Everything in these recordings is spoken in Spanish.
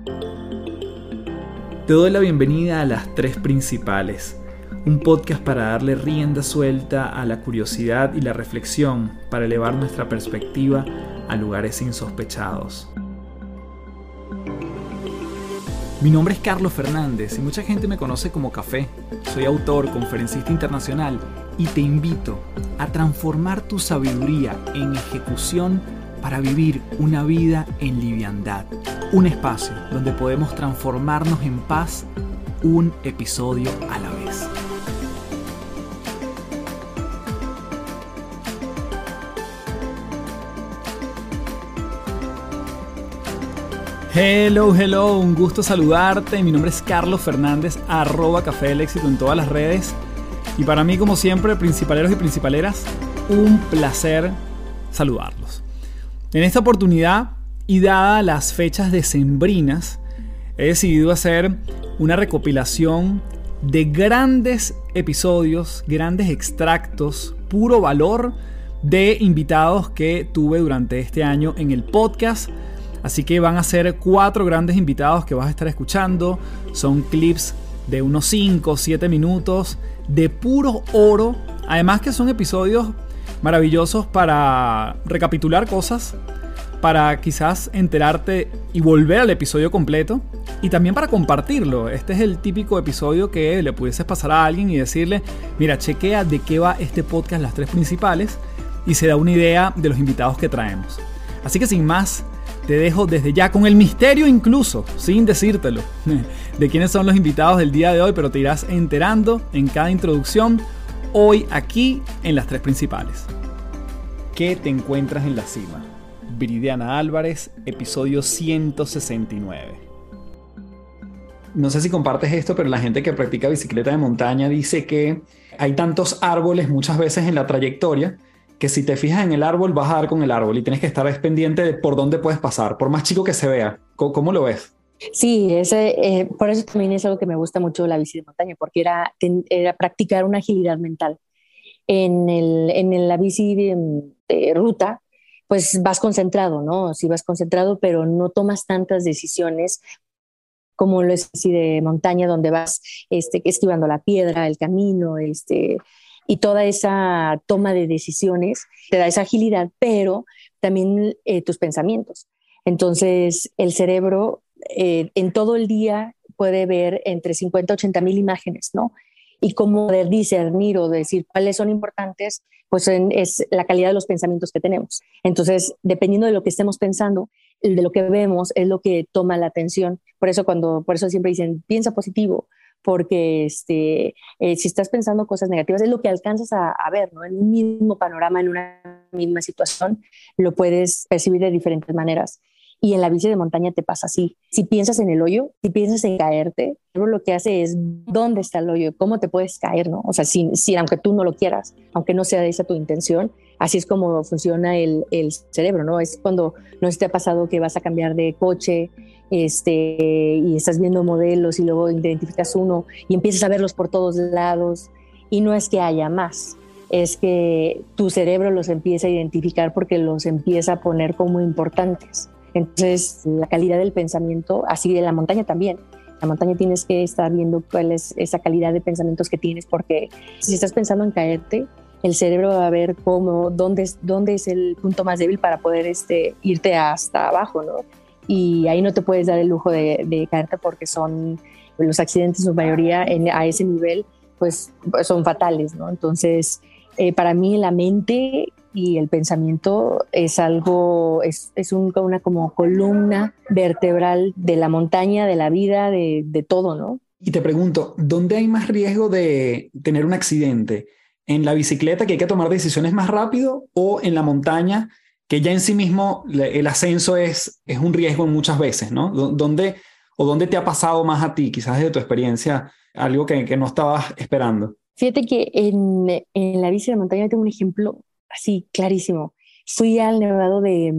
Te doy la bienvenida a Las Tres Principales, un podcast para darle rienda suelta a la curiosidad y la reflexión para elevar nuestra perspectiva a lugares insospechados. Mi nombre es Carlos Fernández y mucha gente me conoce como Café. Soy autor, conferencista internacional y te invito a transformar tu sabiduría en ejecución para vivir una vida en liviandad. Un espacio donde podemos transformarnos en paz un episodio a la vez. Hello, un gusto saludarte. Mi nombre es Carlos Fernández, @Café del Éxito en todas las redes. Y para mí, como siempre, principaleros y principaleras, un placer saludarlos. En esta oportunidad, y dadas las fechas decembrinas, he decidido hacer una recopilación de grandes episodios, grandes extractos, puro valor de invitados que tuve durante este año en el podcast. Así que van a ser 4 grandes invitados que vas a estar escuchando. Son clips de unos 5 o 7 minutos de puro oro. Además que son episodios maravillosos para recapitular cosas, para quizás enterarte y volver al episodio completo, y también para compartirlo. Este es el típico episodio que le pudieses pasar a alguien y decirle: mira, chequea de qué va este podcast Las Tres Principales, y se da una idea de los invitados que traemos. Así que sin más, te dejo desde ya con el misterio, incluso sin decírtelo, de quiénes son los invitados del día de hoy, pero te irás enterando en cada introducción hoy aquí en Las Tres Principales. ¿Qué te encuentras en la cima? Viridiana Álvarez, episodio 169. No sé si compartes esto, pero la gente que practica bicicleta de montaña dice que hay tantos árboles muchas veces en la trayectoria que si te fijas en el árbol vas a dar con el árbol y tienes que estar pendiente de por dónde puedes pasar, por más chico que se vea. ¿Cómo lo ves? Sí, por eso también es algo que me gusta mucho la bici de montaña, porque era practicar una agilidad mental. En la bici de ruta, pues vas concentrado, ¿no? Sí vas concentrado, pero no tomas tantas decisiones como lo es bici de montaña, donde vas esquivando la piedra, el camino, y toda esa toma de decisiones te da esa agilidad, pero también tus pensamientos. Entonces, el cerebro en todo el día puede ver entre 50 a 80 mil imágenes, ¿no? Y cómo poder discernir o decir cuáles son importantes, pues es la calidad de los pensamientos que tenemos. Entonces, dependiendo de lo que estemos pensando, de lo que vemos es lo que toma la atención. Por eso siempre dicen, piensa positivo, porque si estás pensando cosas negativas es lo que alcanzas a ver, ¿no? En un mismo panorama, en una misma situación, lo puedes percibir de diferentes maneras. Y en la bici de montaña te pasa así. Si piensas en el hoyo, si piensas en caerte, lo que hace es dónde está el hoyo, cómo te puedes caer, ¿no? O sea, aunque tú no lo quieras, aunque no sea esa tu intención, así es como funciona el cerebro, ¿no? Es cuando no te ha pasado que vas a cambiar de coche y estás viendo modelos y luego identificas uno y empiezas a verlos por todos lados, y no es que haya más, es que tu cerebro los empieza a identificar porque los empieza a poner como importantes. Entonces, la calidad del pensamiento, así de la montaña también. La montaña tienes que estar viendo cuál es esa calidad de pensamientos que tienes, porque si estás pensando en caerte, el cerebro va a ver dónde es el punto más débil para poder irte hasta abajo, ¿no? Y ahí no te puedes dar el lujo de caerte, porque son los accidentes, en su mayoría a ese nivel, pues son fatales, ¿no? Entonces, para mí la mente y el pensamiento es algo, una como columna vertebral de la montaña, de la vida, de todo, ¿no? Y te pregunto, ¿dónde hay más riesgo de tener un accidente? ¿En la bicicleta, que hay que tomar decisiones más rápido, o en la montaña, que ya en sí mismo el ascenso es un riesgo muchas veces, ¿no? ¿Dónde te ha pasado más a ti, quizás desde tu experiencia, algo que no estabas esperando? Fíjate que en la bici de montaña tengo un ejemplo así clarísimo. Fui al Nevado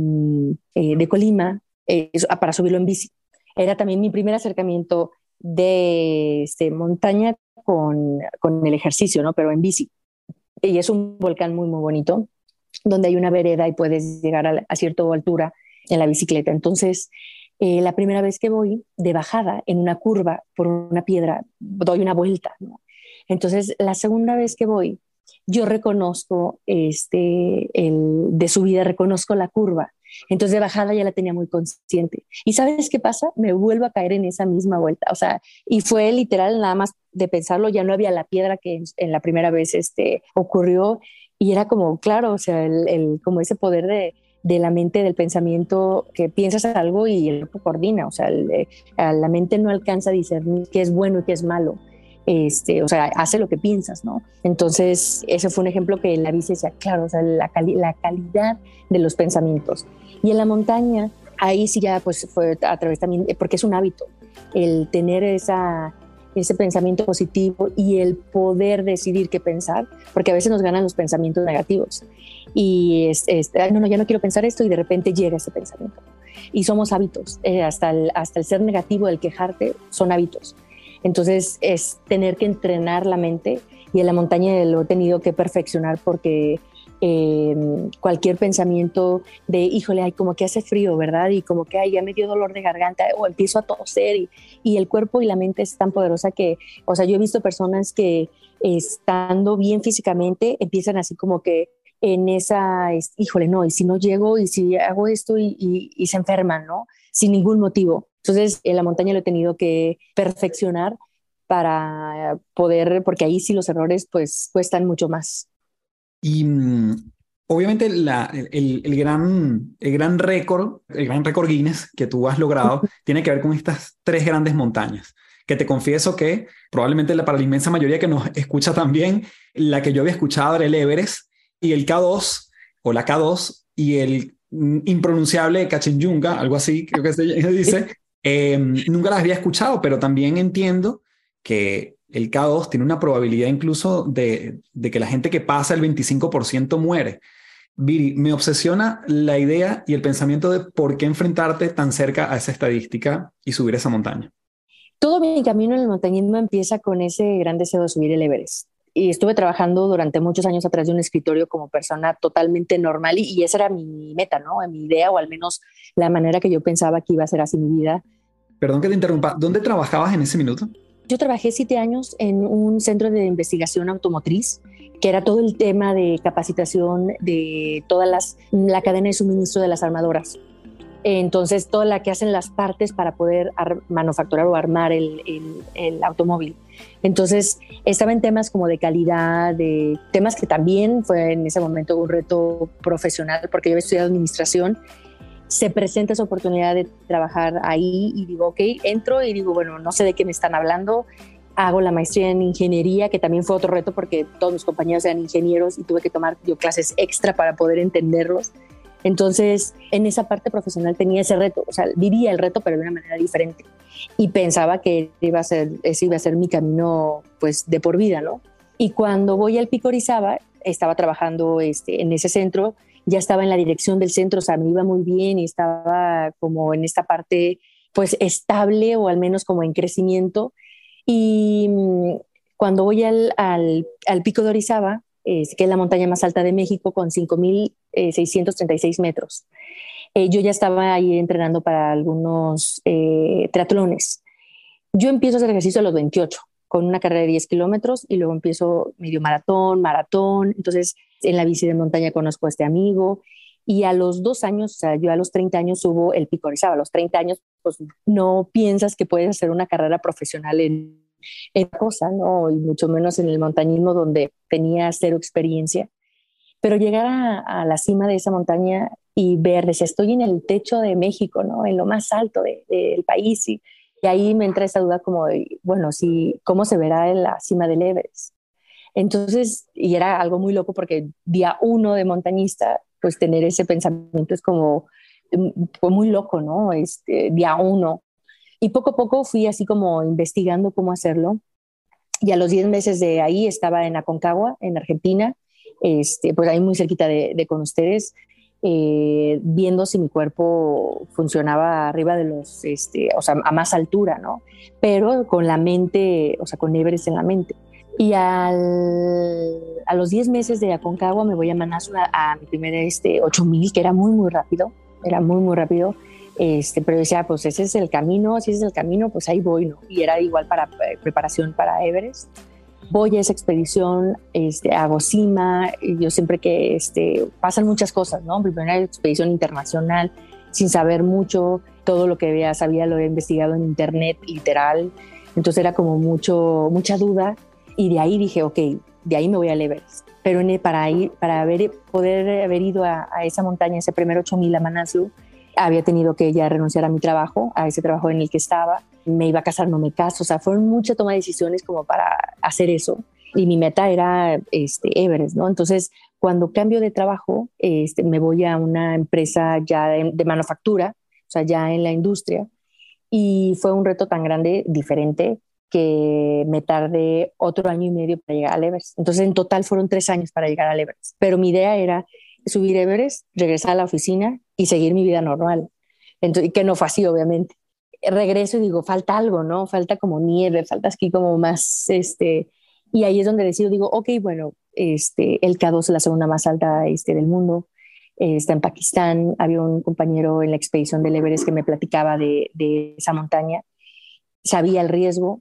de Colima para subirlo en bici. Era también mi primer acercamiento de montaña con el ejercicio, ¿no? Pero en bici. Y es un volcán muy, muy bonito, donde hay una vereda y puedes llegar a cierta altura en la bicicleta. Entonces, La primera vez que voy de bajada en una curva por una piedra, doy una vuelta, ¿no? Entonces, la segunda vez que voy, yo reconozco de subida, reconozco la curva. Entonces, de bajada ya la tenía muy consciente. ¿Y sabes qué pasa? Me vuelvo a caer en esa misma vuelta. O sea, y fue literal, nada más de pensarlo, ya no había la piedra que en la primera vez ocurrió. Y era como, claro, o sea, como ese poder de la mente, del pensamiento, que piensas algo y el cuerpo coordina, o sea, la mente no alcanza a discernir qué es bueno y qué es malo, o sea, hace lo que piensas, ¿no? Entonces, ese fue un ejemplo que en la bici decía, claro, o sea, la calidad de los pensamientos. Y en la montaña, ahí sí ya pues fue a través también, porque es un hábito, el tener ese pensamiento positivo y el poder decidir qué pensar, porque a veces nos ganan los pensamientos negativos y no, ya no quiero pensar esto y de repente llega ese pensamiento. Y somos hábitos, hasta el ser negativo, el quejarte, son hábitos. Entonces es tener que entrenar la mente y en la montaña lo he tenido que perfeccionar porque cualquier pensamiento de, híjole, ay, como que hace frío, ¿verdad? Y como que, ay, ya me dio dolor de garganta o empiezo a toser y el cuerpo y la mente es tan poderosa que, o sea, yo he visto personas que estando bien físicamente empiezan así como que en esa, híjole, no, y si no llego y si hago esto y se enferman, ¿no? Sin ningún motivo. Entonces, en la montaña lo he tenido que perfeccionar para poder, porque ahí sí los errores pues cuestan mucho más. Y obviamente el gran récord Guinness que tú has logrado tiene que ver con estas tres grandes montañas, que te confieso que probablemente para la inmensa mayoría que nos escucha también, la que yo había escuchado era el Everest y el K2 o la K2 y el impronunciable Kanchenjunga, algo así creo que se dice. Nunca las había escuchado, pero también entiendo que el K2 tiene una probabilidad incluso de que la gente que pasa el 25% muere. Viri, me obsesiona la idea y el pensamiento de por qué enfrentarte tan cerca a esa estadística y subir esa montaña. Todo mi camino en el montañismo empieza con ese gran deseo de subir el Everest. Y estuve trabajando durante muchos años atrás de un escritorio como persona totalmente normal y esa era mi meta, ¿no? Mi idea o al menos la manera que yo pensaba que iba a ser así mi vida. Perdón que te interrumpa, ¿dónde trabajabas en ese minuto? Yo trabajé 7 años en un centro de investigación automotriz, que era todo el tema de capacitación de la cadena de suministro de las armadoras. Entonces, toda la que hacen las partes para poder manufacturar o armar el automóvil. Entonces, estaba en temas como de calidad, de temas que también fue en ese momento un reto profesional, porque yo había estudiado administración. Se presenta esa oportunidad de trabajar ahí y digo, ok, entro y digo, bueno, no sé de qué me están hablando. Hago la maestría en ingeniería, que también fue otro reto porque todos mis compañeros eran ingenieros y tuve que tomar yo clases extra para poder entenderlos. Entonces, en esa parte profesional tenía ese reto, o sea, vivía el reto, pero de una manera diferente. Y pensaba que ese iba a ser mi camino, pues, de por vida, ¿no? Y cuando voy al Pico Orizaba, estaba trabajando en ese centro, ya estaba en la dirección del centro, o sea, me iba muy bien y estaba como en esta parte, pues, estable o al menos como en crecimiento. Y cuando voy al Pico de Orizaba, que es la montaña más alta de México, con 5.636 metros. Yo ya estaba ahí entrenando para algunos triatlones. Yo empiezo a hacer ejercicio a los 28, con una carrera de 10 kilómetros, y luego empiezo medio maratón. Entonces, en la bici de montaña conozco a este amigo. Y a los 2 años, o sea, yo a los 30 años subo el Pico Orizaba. A los 30 años, pues no piensas que puedes hacer una carrera profesional en cosa, ¿no? Y mucho menos en el montañismo donde tenía cero experiencia. Pero llegar a la cima de esa montaña y ver, decía, estoy en el techo de México, ¿no? En lo más alto del país. Y ahí me entra esa duda como, bueno, sí, ¿cómo se verá en la cima del Everest? Entonces, y era algo muy loco porque día uno de montañista, pues tener ese pensamiento es como, fue muy loco, ¿no? Día uno. Y poco a poco fui así como investigando cómo hacerlo. Y a los 10 meses de ahí estaba en Aconcagua, en Argentina, pues ahí muy cerquita de con ustedes, viendo si mi cuerpo funcionaba arriba de o sea, a más altura, ¿no? Pero con la mente, o sea, con Everest en la mente. Y a los 10 meses de Aconcagua me voy a Manaslu a mi primer 8000, que era muy, muy rápido. era muy, muy rápido. Pero decía, pues ese es el camino, si ese es el camino, pues ahí voy, ¿no? Y era igual para preparación para Everest. Voy a esa expedición, hago cima, y yo siempre que pasan muchas cosas, ¿no? Primera expedición internacional, sin saber mucho, todo lo que sabía lo he investigado en internet, literal, entonces era como mucha duda, y de ahí dije, ok, de ahí me voy al Everest. Pero poder haber ido a esa montaña, ese primer 8,000 a Manaslu, había tenido que ya renunciar a mi trabajo, a ese trabajo en el que estaba. Me iba a casar, no me caso. O sea, fueron mucha toma de decisiones como para hacer eso. Y mi meta era Everest, ¿no? Entonces, cuando cambio de trabajo, me voy a una empresa ya de manufactura, o sea, ya en la industria. Y fue un reto tan grande, diferente, que me tardé otro año y medio para llegar al Everest. Entonces, en total fueron 3 años para llegar al Everest. Pero mi idea era subir Everest, regresar a la oficina y seguir mi vida normal. Entonces, que no fue así, obviamente. Regreso y digo, falta algo, ¿no? Falta como nieve, falta aquí como más, y ahí es donde decido, digo, ok, bueno, el K2 es la segunda más alta del mundo, está en Pakistán. Había un compañero en la expedición del Everest que me platicaba de esa montaña. Sabía el riesgo,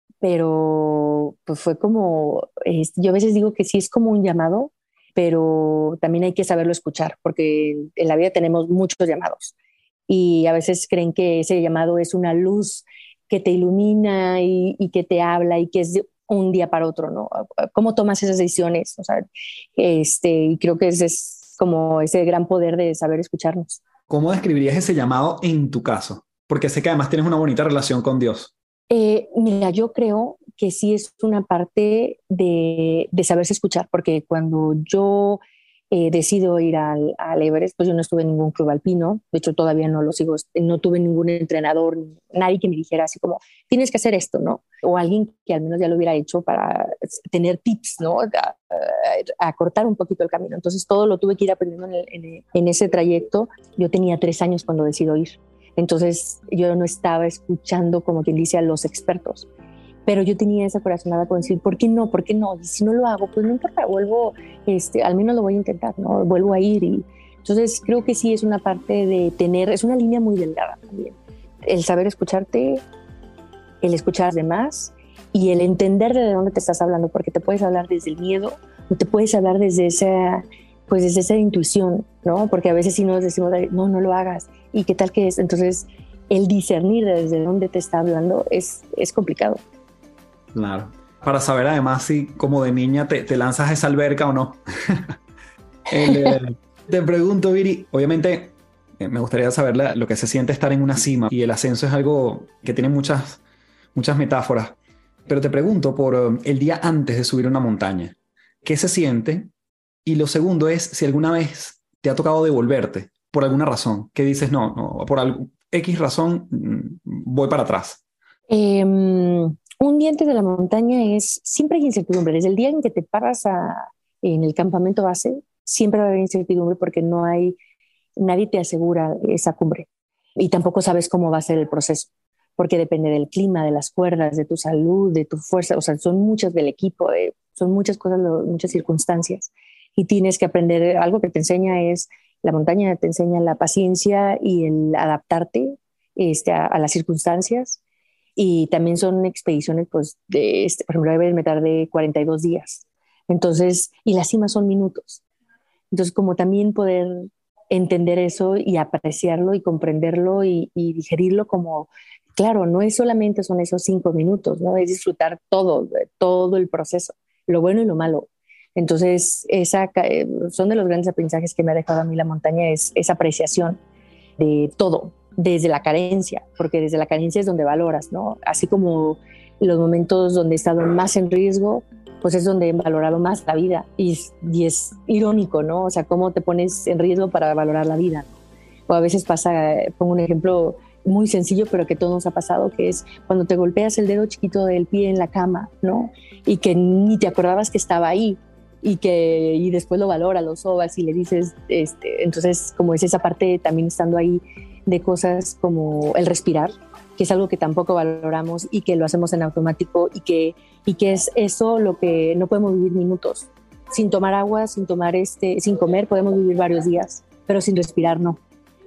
pero pues fue como, yo a veces digo que sí es como un llamado, pero también hay que saberlo escuchar, porque en la vida tenemos muchos llamados y a veces creen que ese llamado es una luz que te ilumina y que te habla y que es de un día para otro, ¿no? ¿Cómo tomas esas decisiones? O sea, y creo que ese es como ese gran poder de saber escucharnos. ¿Cómo describirías ese llamado en tu caso? Porque sé que además tienes una bonita relación con Dios. Mira, yo creo que sí es una parte de saberse escuchar, porque cuando yo decido ir al Everest, pues yo no estuve en ningún club alpino, de hecho todavía no lo sigo, no tuve ningún entrenador, nadie que me dijera así como, tienes que hacer esto, ¿no? O alguien que al menos ya lo hubiera hecho para tener tips, ¿no? A cortar un poquito el camino. Entonces todo lo tuve que ir aprendiendo en ese trayecto. Yo tenía 3 años cuando decido ir. Entonces yo no estaba escuchando, como quien dice, a los expertos, pero yo tenía esa corazonada con decir, ¿por qué no? ¿Por qué no? Y si no lo hago, pues no importa, vuelvo, al menos lo voy a intentar, ¿no? Vuelvo a ir. Y entonces creo que sí es una parte de tener, es una línea muy delgada también. El saber escucharte, el escuchar a los demás y el entender de dónde te estás hablando, porque te puedes hablar desde el miedo o te puedes hablar desde esa intuición, ¿no? Porque a veces si nos decimos, no lo hagas, ¿y qué tal que es? Entonces, el discernir desde dónde te está hablando es complicado. Claro. Para saber además si como de niña te lanzas a esa alberca o no. Te pregunto, Viri, obviamente me gustaría saber lo que se siente estar en una cima y el ascenso es algo que tiene muchas metáforas, pero te pregunto por el día antes de subir una montaña, ¿qué se siente? Y lo segundo es si alguna vez te ha tocado devolverte por alguna razón, que dices, no, por X razón voy para atrás. Un día antes de la montaña siempre hay incertidumbre. Desde el día en que te paras en el campamento base, siempre va a haber incertidumbre porque nadie te asegura esa cumbre y tampoco sabes cómo va a ser el proceso, porque depende del clima, de las cuerdas, de tu salud, de tu fuerza. O sea, son muchas del equipo, son muchas cosas, muchas circunstancias. Y tienes que aprender, algo que te enseña la montaña te enseña la paciencia y el adaptarte a las circunstancias. Y también son expediciones, pues, por ejemplo, me tardé 42 días. Entonces, y las cimas son minutos. Entonces, como también poder entender eso y apreciarlo y comprenderlo y digerirlo como, claro, no es solamente son esos 5 minutos, ¿no? Es disfrutar todo el proceso, lo bueno y lo malo. Entonces, son de los grandes aprendizajes que me ha dejado a mí la montaña, es esa apreciación de todo, desde la carencia, porque desde la carencia es donde valoras, ¿no? Así como los momentos donde he estado más en riesgo, pues es donde he valorado más la vida. Y es irónico, ¿no? O sea, cómo te pones en riesgo para valorar la vida, ¿no? O a veces pongo un ejemplo muy sencillo, pero que todos nos ha pasado, que es cuando te golpeas el dedo chiquito del pie en la cama, ¿no? Y que ni te acordabas que estaba ahí. Y después lo valora, lo sobas y le dices, entonces como es esa parte también estando ahí de cosas como el respirar, que es algo que tampoco valoramos y que lo hacemos en automático y que es eso lo que no podemos vivir minutos. Sin tomar agua, sin comer podemos vivir varios días, pero sin respirar no.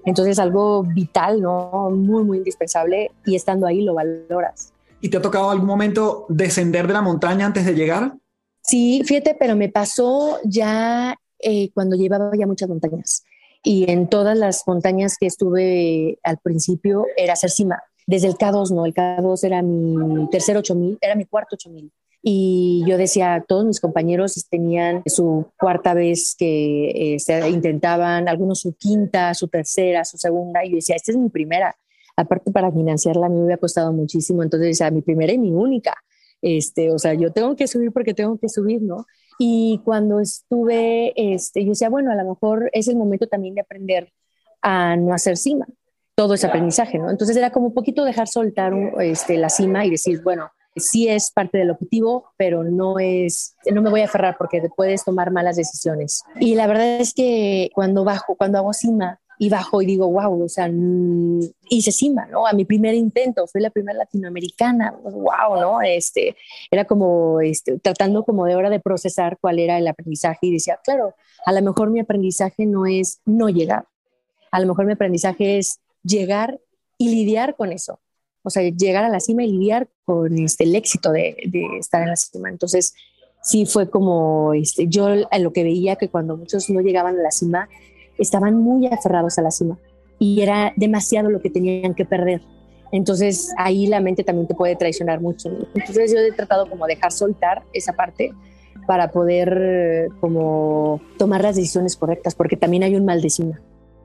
Entonces algo vital, ¿no? Muy, muy indispensable y estando ahí lo valoras. ¿Y te ha tocado algún momento descender de la montaña antes de llegar? Sí, fíjate, pero me pasó ya cuando llevaba ya muchas montañas. Y en todas las montañas que estuve al principio era hacer cima. Desde el K2, no, el K2 era mi tercer 8000, era mi cuarto 8000. Y yo decía, todos mis compañeros tenían su cuarta vez que intentaban, algunos su quinta, su tercera, su segunda. Y yo decía, esta es mi primera. Aparte, para financiarla a mí me había costado muchísimo. Entonces decía, mi primera y mi única. O sea, yo tengo que subir porque tengo que subir, ¿no? Y cuando estuve, yo decía, bueno, a lo mejor es el momento también de aprender a no hacer cima. Todo es aprendizaje, ¿no? Entonces era como un poquito dejar soltar la cima y decir, bueno, sí es parte del objetivo, pero no me voy a aferrar porque puedes tomar malas decisiones. Y la verdad es que cuando hago cima, y bajo y digo, wow, o sea, hice cima, ¿no? A mi primer intento, fui la primera latinoamericana, wow, ¿no? Era como tratando como de ahora de procesar cuál era el aprendizaje y decía, claro, a lo mejor mi aprendizaje no es no llegar, a lo mejor mi aprendizaje es llegar y lidiar con eso, o sea, llegar a la cima y lidiar con el éxito de estar en la cima. Entonces, sí fue como, yo a lo que veía que cuando muchos no llegaban a la cima, estaban muy aferrados a la cima y era demasiado lo que tenían que perder. Entonces ahí la mente también te puede traicionar mucho. Entonces yo he tratado como dejar soltar esa parte para poder como tomar las decisiones correctas, porque también hay un mal de cima.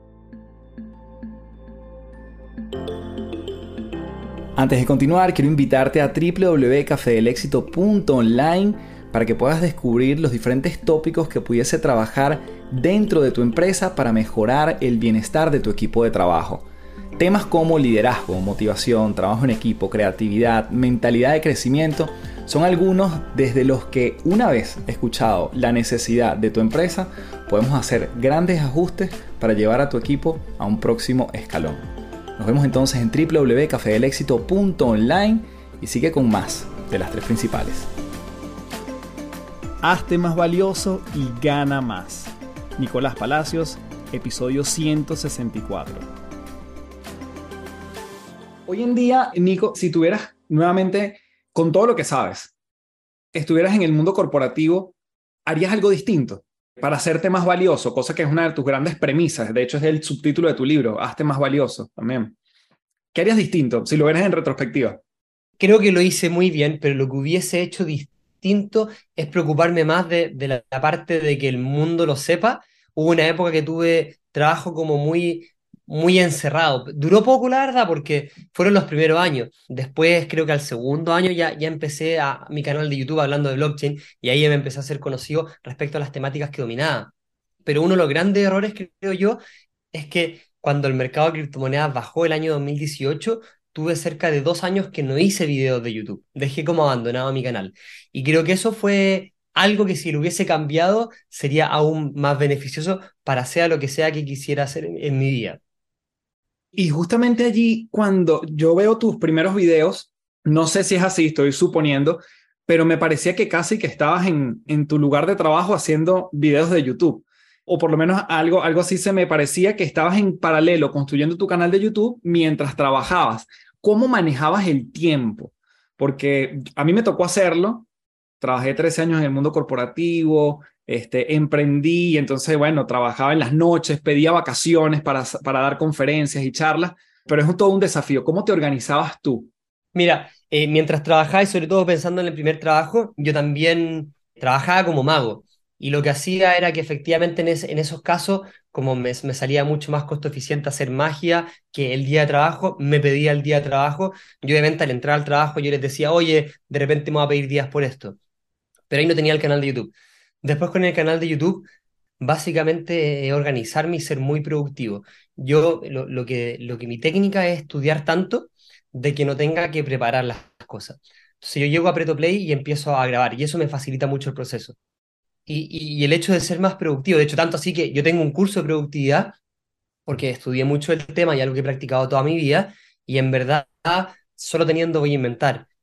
Antes de continuar, quiero invitarte a www.cafedelexito.online para que puedas descubrir los diferentes tópicos que pudiese trabajar dentro de tu empresa para mejorar el bienestar de tu equipo de trabajo. Temas como liderazgo, motivación, trabajo en equipo, creatividad, mentalidad de crecimiento son algunos desde los que, una vez escuchado la necesidad de tu empresa, podemos hacer grandes ajustes para llevar a tu equipo a un próximo escalón. Nos vemos entonces en www.cafedelexito.online y sigue con más de las tres principales. Hazte más valioso y gana más. Nicolás Palacios, episodio 164. Hoy en día, Nico, si tuvieras nuevamente, con todo lo que sabes, estuvieras en el mundo corporativo, ¿harías algo distinto para hacerte más valioso? Cosa que es una de tus grandes premisas. De hecho, es el subtítulo de tu libro, Hazte más valioso también. ¿Qué harías distinto si lo ves en retrospectiva? Creo que lo hice muy bien, pero lo que hubiese hecho distinto es preocuparme más de la parte de que el mundo lo sepa. Hubo una época que tuve trabajo como muy encerrado. Duró poco, la verdad, porque fueron los primeros años. Después, creo que al segundo año ya empecé mi canal de YouTube hablando de blockchain y ahí me empecé a ser conocido respecto a las temáticas que dominaba. Pero uno de los grandes errores que creo yo es que cuando el mercado de criptomonedas bajó el año 2018, tuve cerca de 2 años que no hice videos de YouTube. Dejé como abandonado mi canal. Y creo que eso fue algo que si lo hubiese cambiado sería aún más beneficioso para sea lo que sea que quisiera hacer en mi vida. Y justamente allí, cuando yo veo tus primeros videos, no sé si es así, estoy suponiendo, pero me parecía que casi que estabas en tu lugar de trabajo haciendo videos de YouTube. O por lo menos algo así se me parecía que estabas en paralelo construyendo tu canal de YouTube mientras trabajabas. ¿Cómo manejabas el tiempo? Porque a mí me tocó hacerlo. Trabajé 13 años en el mundo corporativo, emprendí y entonces, bueno, trabajaba en las noches, pedía vacaciones para dar conferencias y charlas, pero es todo un desafío. ¿Cómo te organizabas tú? Mira, mientras trabajaba y sobre todo pensando en el primer trabajo, yo también trabajaba como mago. Y lo que hacía era que efectivamente en esos casos, como me salía mucho más costo eficiente hacer magia que el día de trabajo, me pedía el día de trabajo. Yo obviamente al entrar al trabajo yo les decía, oye, de repente me voy a pedir días por esto. Pero ahí no tenía el canal de YouTube. Después con el canal de YouTube, básicamente organizarme y ser muy productivo. Yo lo que mi técnica es estudiar tanto de que no tenga que preparar las cosas. Entonces yo llego a Preto Play y empiezo a grabar y eso me facilita mucho el proceso. Y el hecho de ser más productivo, de hecho tanto así que yo tengo un curso de productividad porque estudié mucho el tema y algo que he practicado toda mi vida y en verdad solo teniendo voy a inventar.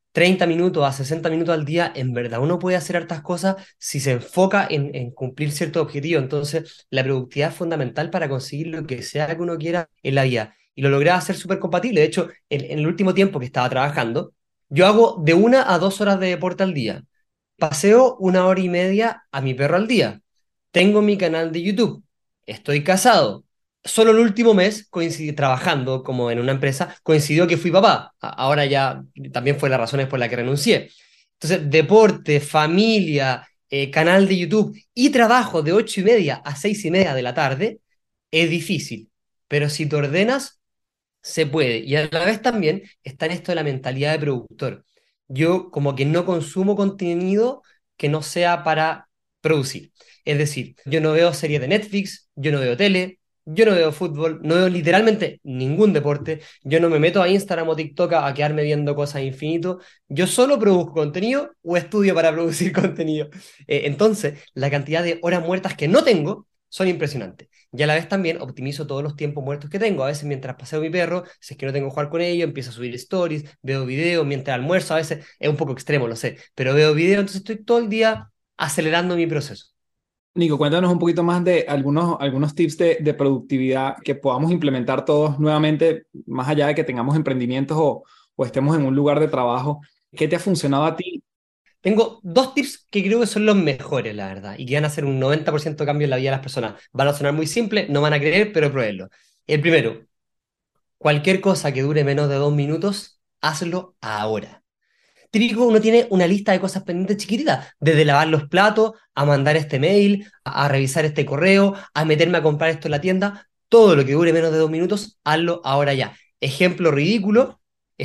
30 minutos a 60 minutos al día, en verdad uno puede hacer hartas cosas si se enfoca en cumplir ciertos objetivos. Entonces, la productividad es fundamental para conseguir lo que sea que uno quiera en la vida. Y lo logré hacer súper compatible. De hecho, en el último tiempo que estaba trabajando, yo hago de 1 a 2 horas de deporte al día. Paseo 1 hora y media a mi perro al día. Tengo mi canal de YouTube. Estoy casado. Solo el último mes, coincidí trabajando como en una empresa, coincidió que fui papá. Ahora ya también fue las razones por las que renuncié. Entonces, deporte, familia, canal de YouTube y trabajo de 8:30 a 6:30 de la tarde es difícil. Pero si te ordenas, se puede. Y a la vez también está en esto de la mentalidad de productor. Yo como que no consumo contenido que no sea para producir. Es decir, yo no veo series de Netflix, yo no veo tele, yo no veo fútbol, no veo literalmente ningún deporte, yo no me meto a Instagram o TikTok a quedarme viendo cosas infinito, yo solo produzco contenido o estudio para producir contenido. Entonces, la cantidad de horas muertas que no tengo son impresionantes. Y a la vez también optimizo todos los tiempos muertos que tengo. A veces mientras paseo mi perro, si es que no tengo que jugar con ello, empiezo a subir stories, veo videos, mientras almuerzo, a veces es un poco extremo, lo sé, pero veo videos, entonces estoy todo el día acelerando mi proceso. Nico, cuéntanos un poquito más de algunos tips de productividad que podamos implementar todos nuevamente, más allá de que tengamos emprendimientos o estemos en un lugar de trabajo. ¿Qué te ha funcionado a ti? Tengo dos tips que creo que son los mejores, la verdad, y que van a hacer un 90% de cambio en la vida de las personas. Van a sonar muy simples, no van a creer, pero pruébenlo. El primero, cualquier cosa que dure menos de 2 minutos, hazlo ahora. Típico, uno tiene una lista de cosas pendientes chiquititas, desde lavar los platos, a mandar este mail, a revisar este correo, a meterme a comprar esto en la tienda. Todo lo que dure menos de 2 minutos, hazlo ahora ya. Ejemplo ridículo,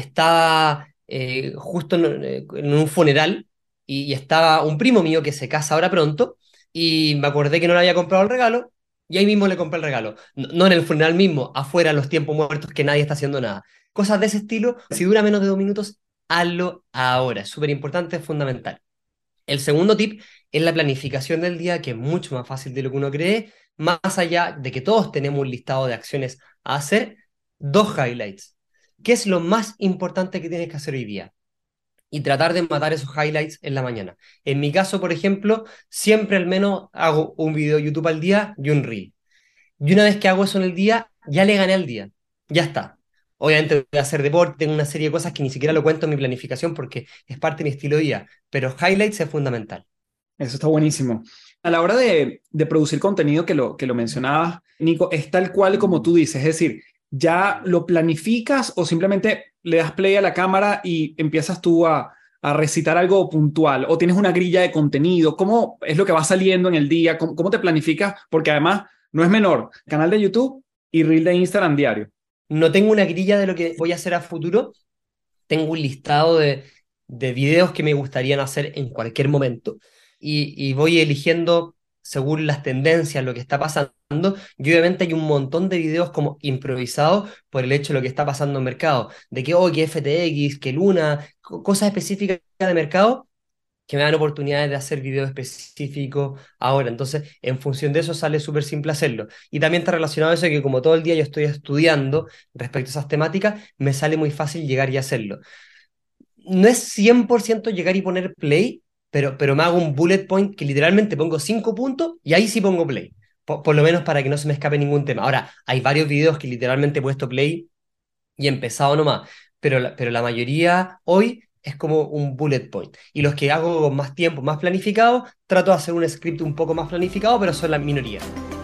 estaba justo en un funeral y estaba un primo mío que se casa ahora pronto y me acordé que no le había comprado el regalo y ahí mismo le compré el regalo. No en el funeral mismo, afuera, en los tiempos muertos que nadie está haciendo nada. Cosas de ese estilo, si dura menos de 2 minutos, hazlo ahora. Es súper importante, es fundamental. El segundo tip es la planificación del día, que es mucho más fácil de lo que uno cree, más allá de que todos tenemos un listado de acciones a hacer, dos highlights. ¿Qué es lo más importante que tienes que hacer hoy día? Y tratar de matar esos highlights en la mañana. En mi caso, por ejemplo, siempre al menos hago un video de YouTube al día y un reel. Y una vez que hago eso en el día, ya le gané al día. Ya está. Obviamente voy a hacer deporte, tengo una serie de cosas que ni siquiera lo cuento en mi planificación porque es parte de mi estilo de vida. Pero highlights es fundamental. Eso está buenísimo. A la hora de producir contenido que lo mencionabas, Nico, es tal cual como tú dices, es decir, ¿ya lo planificas o simplemente le das play a la cámara y empiezas tú a recitar algo puntual? ¿O tienes una grilla de contenido? ¿Cómo es lo que va saliendo en el día? ¿Cómo te planificas? Porque además no es menor, canal de YouTube y reel de Instagram diario. No tengo una grilla de lo que voy a hacer a futuro, tengo un listado de videos que me gustarían hacer en cualquier momento y voy eligiendo según las tendencias, lo que está pasando, y obviamente hay un montón de videos como improvisados por el hecho de lo que está pasando en el mercado, de que FTX, que Luna, cosas específicas de mercado que me dan oportunidades de hacer videos específicos ahora. Entonces, en función de eso sale súper simple hacerlo. Y también está relacionado a eso de que como todo el día yo estoy estudiando respecto a esas temáticas, me sale muy fácil llegar y hacerlo. No es 100% llegar y poner play, pero me hago un bullet point que literalmente pongo 5 puntos y ahí sí pongo play. Por lo menos para que no se me escape ningún tema. Ahora, hay varios videos que literalmente he puesto play y he empezado nomás, pero la mayoría hoy es como un bullet point. Y los que hago con más tiempo, más planificado, trato de hacer un script un poco más planificado, pero son la minoría.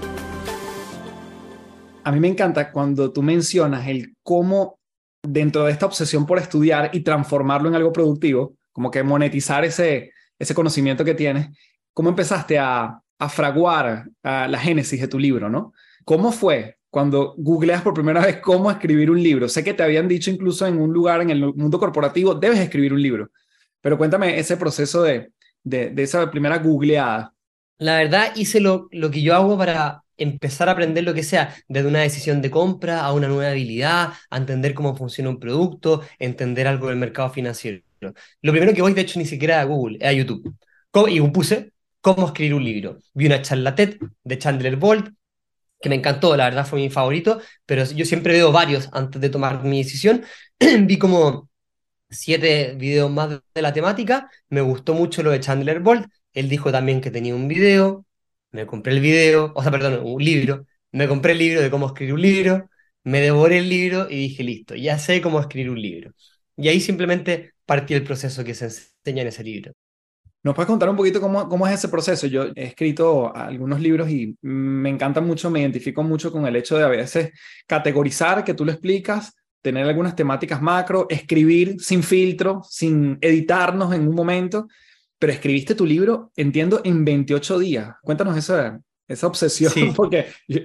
A mí me encanta cuando tú mencionas el cómo dentro de esta obsesión por estudiar y transformarlo en algo productivo, como que monetizar ese conocimiento que tienes, cómo empezaste a fraguar la génesis de tu libro, ¿no? ¿Cómo fue cuando googleas por primera vez cómo escribir un libro? Sé que te habían dicho incluso en un lugar en el mundo corporativo, debes escribir un libro, pero cuéntame ese proceso de esa primera googleada. La verdad, hice lo que yo hago para empezar a aprender lo que sea, desde una decisión de compra a una nueva habilidad, a entender cómo funciona un producto, entender algo del mercado financiero. Lo primero que voy, de hecho, ni siquiera a Google, es a YouTube. Y puse cómo escribir un libro. Vi una charla TED de Chandler Bolt, que me encantó, la verdad fue mi favorito, pero yo siempre veo varios antes de tomar mi decisión. Vi como 7 videos más de la temática, me gustó mucho lo de Chandler Bolt, él dijo también que tenía un video, me compré el video, o sea, perdón, un libro, me compré el libro de cómo escribir un libro, me devoré el libro y dije, listo, ya sé cómo escribir un libro. Y ahí simplemente partí el proceso que se enseña en ese libro. ¿Nos puedes contar un poquito cómo es ese proceso? Yo he escrito algunos libros y me encanta mucho, me identifico mucho con el hecho de a veces categorizar, que tú lo explicas, tener algunas temáticas macro, escribir sin filtro, sin editarnos en un momento, pero escribiste tu libro, entiendo, en 28 días. Cuéntanos esa obsesión, Sí. porque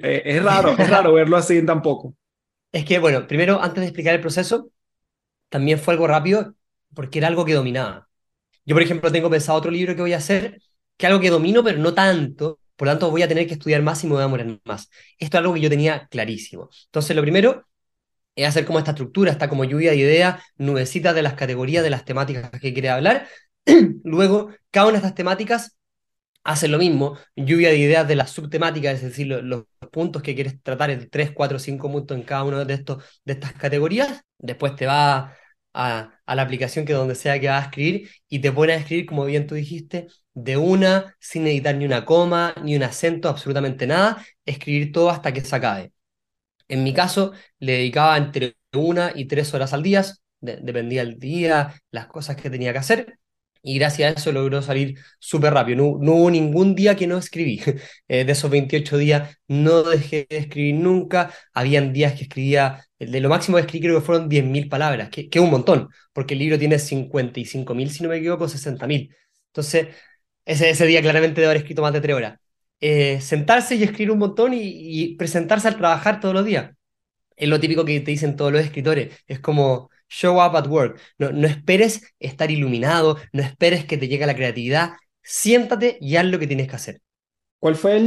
es raro verlo así en tan poco. Es que, bueno, primero, antes de explicar el proceso, también fue algo rápido porque era algo que dominaba. Yo, por ejemplo, tengo pensado otro libro que voy a hacer, que es algo que domino, pero no tanto, por lo tanto voy a tener que estudiar más y me voy a demorar más. Esto es algo que yo tenía clarísimo. Entonces, lo primero es hacer como esta estructura, esta como lluvia de ideas, nubecitas de las categorías, de las temáticas que quiere hablar. Luego, cada una de estas temáticas hacen lo mismo, lluvia de ideas de las subtemáticas, es decir, los puntos que quieres tratar, en 3, 4, 5 puntos en cada uno de estas categorías. Después te va a la aplicación que donde sea que vas a escribir y te pone a escribir, como bien tú dijiste, de una, sin editar ni una coma, ni un acento, absolutamente nada, escribir todo hasta que se acabe. En mi caso, le dedicaba entre 1 y 3 horas al día, dependía del día, las cosas que tenía que hacer, y gracias a eso logró salir súper rápido. No hubo ningún día que no escribí. De esos 28 días no dejé de escribir nunca. Habían días que escribía, de lo máximo que escribí creo que fueron 10.000 palabras, que es un montón, porque el libro tiene 55.000, si no me equivoco, 60.000. Entonces, ese día claramente debo haber escrito más de 3 horas. Sentarse y escribir un montón y presentarse al trabajar todos los días. Es lo típico que te dicen todos los escritores. Es como show up at work. No esperes estar iluminado, no esperes que te llegue la creatividad. Siéntate y haz lo que tienes que hacer. ¿Cuál fue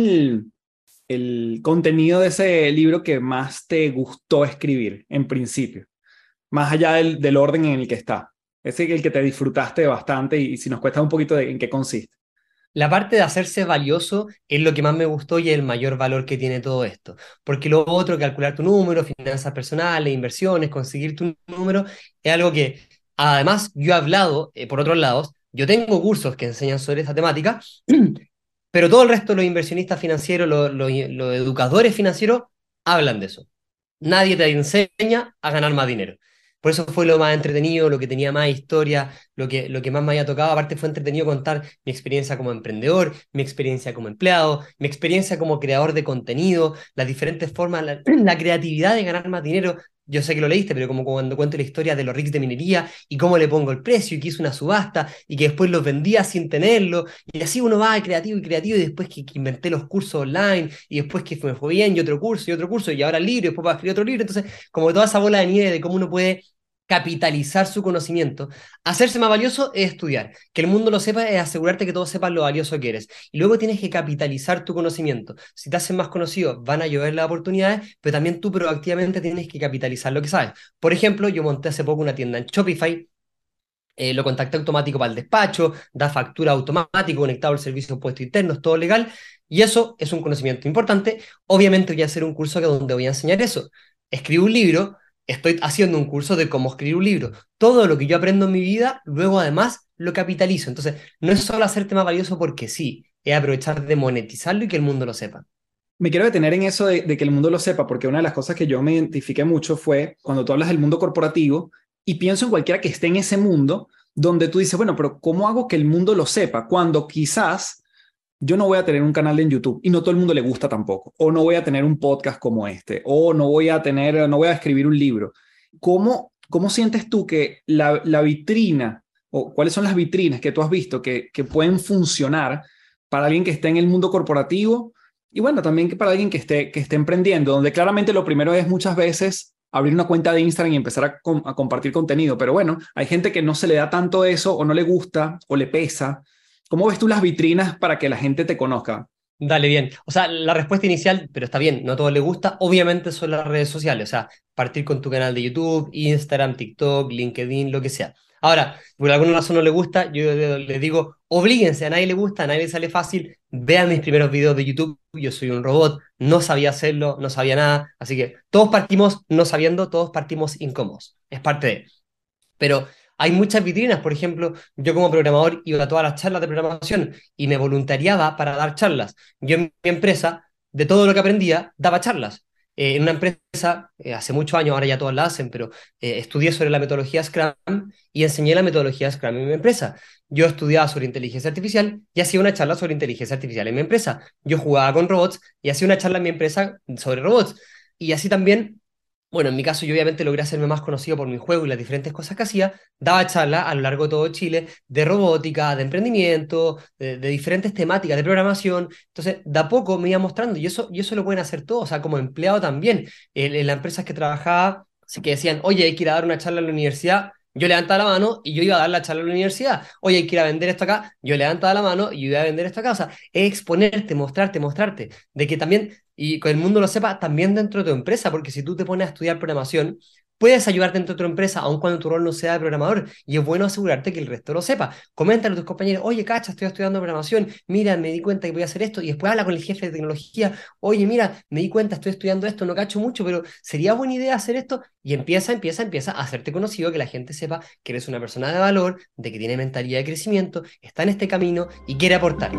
el contenido de ese libro que más te gustó escribir en principio? Más allá del orden en el que está. Ese es el que te disfrutaste bastante y si nos cuesta un poquito de en qué consiste. La parte de hacerse valioso es lo que más me gustó y el mayor valor que tiene todo esto. Porque lo otro, calcular tu número, finanzas personales, inversiones, conseguir tu número, es algo que, además, yo he hablado por otros lados, yo tengo cursos que enseñan sobre esta temática, pero todo el resto, los inversionistas financieros, los educadores financieros, hablan de eso. Nadie te enseña a ganar más dinero. Por eso fue lo más entretenido, lo que tenía más historia, lo que más me había tocado. Aparte fue entretenido contar mi experiencia como emprendedor, mi experiencia como empleado, mi experiencia como creador de contenido, las diferentes formas, la creatividad de ganar más dinero. Yo sé que lo leíste, pero como cuando cuento la historia de los rigs de minería y cómo le pongo el precio y que hice una subasta y que después los vendía sin tenerlo. Y así uno va creativo y creativo y después que inventé los cursos online y después que me fue bien y otro curso y ahora el libro y después va a escribir otro libro. Entonces, como toda esa bola de nieve de cómo uno puede capitalizar su conocimiento. Hacerse más valioso es estudiar. Que el mundo lo sepa es asegurarte que todos sepan lo valioso que eres. Y luego tienes que capitalizar tu conocimiento. Si te hacen más conocido, van a llover las oportunidades, pero también tú proactivamente tienes que capitalizar lo que sabes. Por ejemplo, yo monté hace poco una tienda en Shopify, lo contacté automático para el despacho, da factura automático, conectado al servicio de impuestos internos, todo legal, y eso es un conocimiento importante. Obviamente voy a hacer un curso donde voy a enseñar eso. Escribo un libro, estoy haciendo un curso de cómo escribir un libro. Todo lo que yo aprendo en mi vida, luego además lo capitalizo. Entonces, no es solo hacerte más valioso porque sí, es aprovechar de monetizarlo y que el mundo lo sepa. Me quiero detener en eso de que el mundo lo sepa, porque una de las cosas que yo me identifiqué mucho fue cuando tú hablas del mundo corporativo y pienso en cualquiera que esté en ese mundo donde tú dices, bueno, pero ¿cómo hago que el mundo lo sepa? Cuando quizás yo no voy a tener un canal en YouTube y no todo el mundo le gusta tampoco, o no voy a tener un podcast como este, o no voy a escribir un libro. ¿Cómo sientes tú que la vitrina, o cuáles son las vitrinas que tú has visto que pueden funcionar para alguien que esté en el mundo corporativo? Y bueno, también que para alguien que esté emprendiendo, donde claramente lo primero es muchas veces abrir una cuenta de Instagram y empezar a compartir contenido. Pero bueno, hay gente que no se le da tanto eso o no le gusta o le pesa. ¿Cómo ves tú las vitrinas para que la gente te conozca? Dale, bien. O sea, la respuesta inicial, pero está bien, no a todos les gusta, obviamente son las redes sociales, o sea, partir con tu canal de YouTube, Instagram, TikTok, LinkedIn, lo que sea. Ahora, por alguna razón no le gusta, yo les digo, oblíguense, a nadie le gusta, a nadie le sale fácil, vean mis primeros videos de YouTube, yo soy un robot, no sabía hacerlo, no sabía nada, así que todos partimos no sabiendo, todos partimos incómodos, es parte de. Pero Hay muchas vitrinas, por ejemplo, yo como programador iba a todas las charlas de programación y me voluntariaba para dar charlas. Yo en mi empresa, de todo lo que aprendía, daba charlas. En una empresa, hace muchos años, ahora ya todas la hacen, pero estudié sobre la metodología Scrum y enseñé la metodología Scrum en mi empresa. Yo estudiaba sobre inteligencia artificial y hacía una charla sobre inteligencia artificial en mi empresa. Yo jugaba con robots y hacía una charla en mi empresa sobre robots. Y así también, bueno, en mi caso yo obviamente logré hacerme más conocido por mi juego y las diferentes cosas que hacía. Daba charlas a lo largo de todo Chile de robótica, de emprendimiento, de diferentes temáticas, de programación. Entonces, de a poco me iba mostrando y eso lo pueden hacer todos, o sea, como empleado también. En las empresas que trabajaba, así que decían, oye, hay que ir a dar una charla en la universidad. Yo levantaba la mano y yo iba a dar la charla en la universidad. Oye, hay que ir a vender esto acá. Yo levantaba la mano y yo iba a vender esto acá. O sea, es exponerte, mostrarte, mostrarte. De que también, y que el mundo lo sepa, también dentro de tu empresa, porque si tú te pones a estudiar programación, puedes ayudar dentro de tu empresa, aun cuando tu rol no sea de programador. Y es bueno asegurarte que el resto lo sepa. Coméntale a tus compañeros, oye, cacha, estoy estudiando programación. Mira, me di cuenta que voy a hacer esto. Y después habla con el jefe de tecnología. Oye, mira, me di cuenta, estoy estudiando esto, no cacho mucho, pero sería buena idea hacer esto. Y empieza a hacerte conocido, que la gente sepa que eres una persona de valor, de que tiene mentalidad de crecimiento, está en este camino y quiere aportar.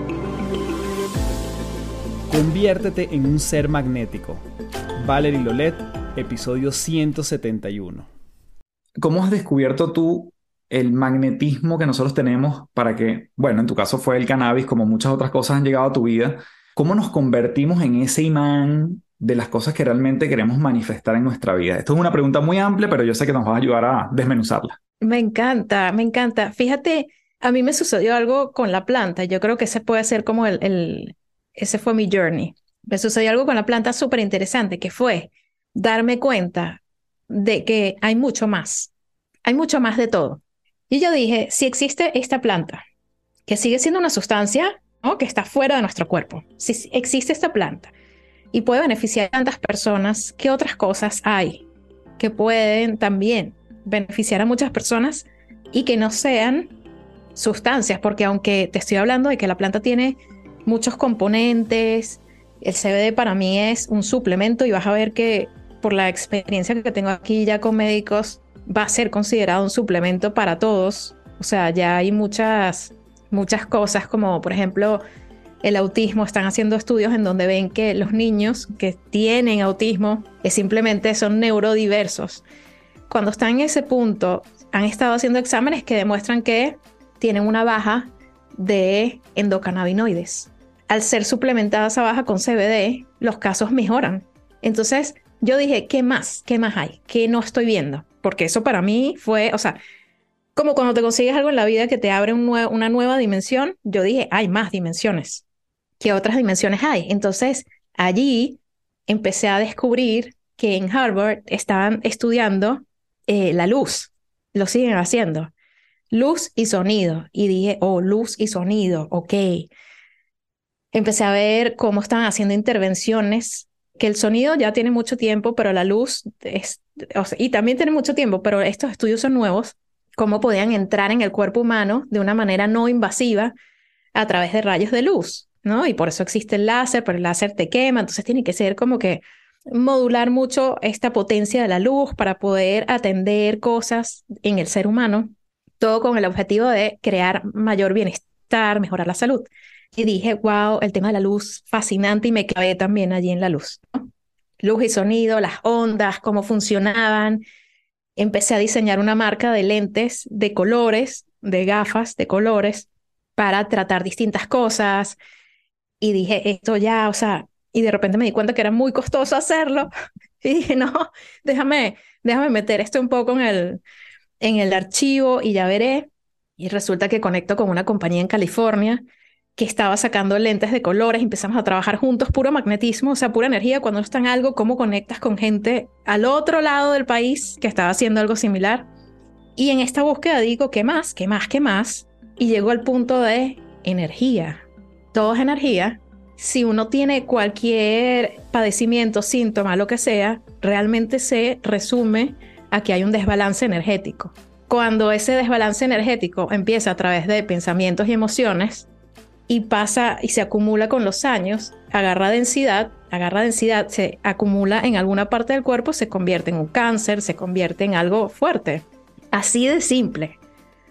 Conviértete en un ser magnético. Valerie Lolet, episodio 171. ¿Cómo has descubierto tú el magnetismo que nosotros tenemos para que, bueno, en tu caso fue el cannabis, como muchas otras cosas han llegado a tu vida? ¿Cómo nos convertimos en ese imán de las cosas que realmente queremos manifestar en nuestra vida? Esto es una pregunta muy amplia, pero yo sé que nos va a ayudar a desmenuzarla. Me encanta, me encanta. Fíjate, a mí me sucedió algo con la planta. Yo creo que ese puede ser como ese fue mi journey. Me sucedió algo con la planta súper interesante, que fue darme cuenta de que hay mucho más de todo. Y yo dije, si existe esta planta, que sigue siendo una sustancia, ¿no?, que está fuera de nuestro cuerpo, si existe esta planta y puede beneficiar a tantas personas, ¿qué otras cosas hay que pueden también beneficiar a muchas personas y que no sean sustancias? Porque aunque te estoy hablando de que la planta tiene muchos componentes, el CBD para mí es un suplemento y vas a ver que por la experiencia que tengo aquí ya con médicos va a ser considerado un suplemento para todos. O sea, ya hay muchas cosas, como por ejemplo el autismo. Están haciendo estudios en donde ven que los niños que tienen autismo simplemente son neurodiversos. Cuando están en ese punto, han estado haciendo exámenes que demuestran que tienen una baja de endocannabinoides. Al ser suplementada esa baja con CBD, los casos mejoran. Entonces yo dije, ¿qué más? ¿Qué más hay? ¿Qué no estoy viendo? Porque eso para mí fue, o sea, como cuando te consigues algo en la vida que te abre una nueva dimensión. Yo dije, hay más dimensiones. ¿Qué otras dimensiones hay? Entonces allí empecé a descubrir que en Harvard estaban estudiando la luz. Lo siguen haciendo. Luz y sonido. Y dije, oh, luz y sonido, ok. Empecé a ver cómo estaban haciendo intervenciones, que el sonido ya tiene mucho tiempo, pero la luz o sea, y también tiene mucho tiempo, pero estos estudios son nuevos, cómo podían entrar en el cuerpo humano de una manera no invasiva a través de rayos de luz, ¿no? Y por eso existe el láser, pero el láser te quema, entonces tiene que ser como que modular mucho esta potencia de la luz para poder atender cosas en el ser humano, todo con el objetivo de crear mayor bienestar, mejorar la salud. Y dije, wow, el tema de la luz, fascinante, y me clavé también allí en la luz, ¿no? Luz y sonido, las ondas, cómo funcionaban. Empecé a diseñar una marca de lentes de colores, de gafas de colores, para tratar distintas cosas. Y dije, esto ya, o sea, y de repente me di cuenta que era muy costoso hacerlo. Y dije, no, déjame meter esto un poco en el archivo y ya veré. Y resulta que conecto con una compañía en California que estaba sacando lentes de colores, empezamos a trabajar juntos, puro magnetismo, o sea, pura energía. Cuando está en algo, cómo conectas con gente al otro lado del país que estaba haciendo algo similar. Y en esta búsqueda digo, ¿qué más? ¿Qué más? ¿Qué más? Y llego al punto de energía. Todo es energía. Si uno tiene cualquier padecimiento, síntoma, lo que sea, realmente se resume a que hay un desbalance energético. Cuando ese desbalance energético empieza a través de pensamientos y emociones, y pasa y se acumula con los años, agarra densidad, se acumula en alguna parte del cuerpo, se convierte en un cáncer, se convierte en algo fuerte. Así de simple.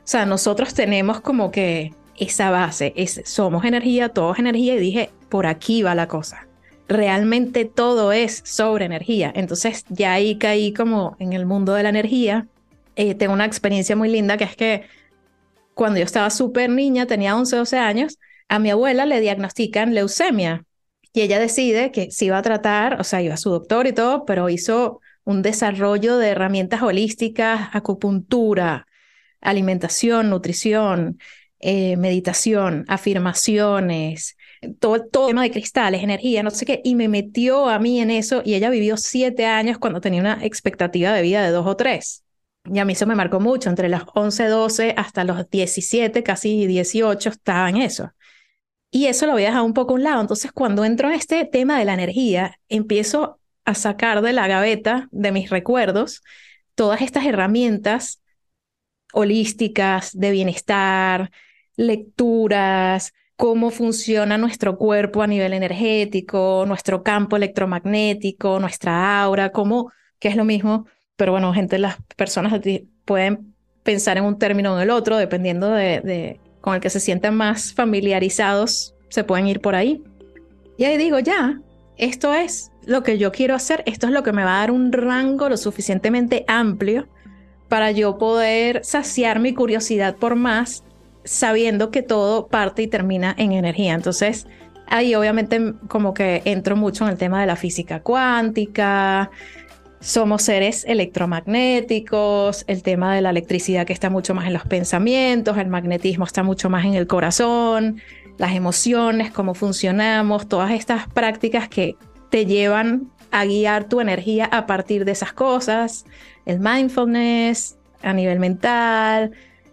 sea, nosotros tenemos como que esa base, somos energía, todo es energía, y dije, por aquí va la cosa. Realmente todo es sobre energía. Entonces ya ahí caí como en el mundo de la energía. Tengo una experiencia muy linda, que es que cuando yo estaba súper niña, tenía 11, 12 años, a mi abuela le diagnostican leucemia y ella decide que se iba a tratar, o sea, iba a su doctor y todo, pero hizo un desarrollo de herramientas holísticas, acupuntura, alimentación, nutrición, meditación, afirmaciones, todo tema de cristales, energía, no sé qué, y me metió a mí en eso, y ella vivió 7 años cuando tenía una expectativa de vida de 2 o 3. Y a mí eso me marcó mucho, entre los 11, 12 hasta los 17, casi 18, estaba en eso. Y eso lo había dejado un poco a un lado. Entonces, cuando entro en este tema de la energía, empiezo a sacar de la gaveta de mis recuerdos todas estas herramientas holísticas de bienestar, lecturas, cómo funciona nuestro cuerpo a nivel energético, nuestro campo electromagnético, nuestra aura, cómo, que es lo mismo, pero bueno, las personas pueden pensar en un término o en el otro, dependiendo con el que se sientan más familiarizados, se pueden ir por ahí. Y ahí digo, ya, esto es lo que yo quiero hacer, esto es lo que me va a dar un rango lo suficientemente amplio para yo poder saciar mi curiosidad por más, sabiendo que todo parte y termina en energía. Entonces, ahí obviamente como que entro mucho en el tema de la física cuántica, somos seres electromagnéticos, el tema de la electricidad que está mucho más en los pensamientos, el magnetismo está mucho más en el corazón, las emociones, cómo funcionamos, todas estas prácticas que te llevan a guiar tu energía a partir de esas cosas, el mindfulness a nivel mental,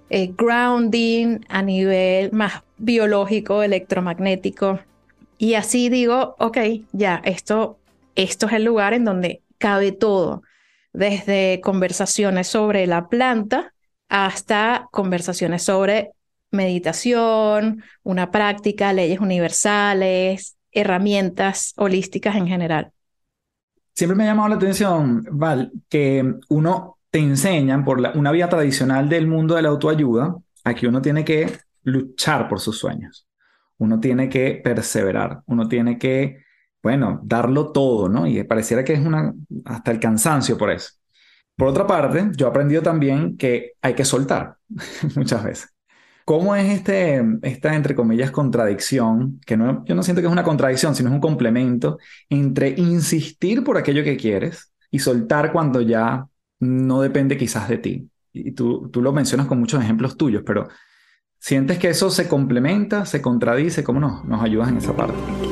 grounding a nivel más biológico, electromagnético. Y así digo, ok, ya, esto es el lugar en donde cabe todo, desde conversaciones sobre la planta hasta conversaciones sobre meditación, una práctica, leyes universales, herramientas holísticas en general. Siempre me ha llamado la atención, Val, que uno te enseñan por una vía tradicional del mundo de la autoayuda a que uno tiene que luchar por sus sueños. Uno tiene que perseverar. Uno tiene que, bueno, darlo todo, ¿no? Y pareciera que es hasta el cansancio por eso. Por otra parte, yo he aprendido también que hay que soltar muchas veces. ¿Cómo es esta, entre comillas, contradicción? Que yo no siento que es una contradicción, sino es un complemento entre insistir por aquello que quieres y soltar cuando ya no depende quizás de ti. Y tú lo mencionas con muchos ejemplos tuyos, pero ¿sientes que eso se complementa, se contradice? ¿Cómo nos ayudas en esa parte?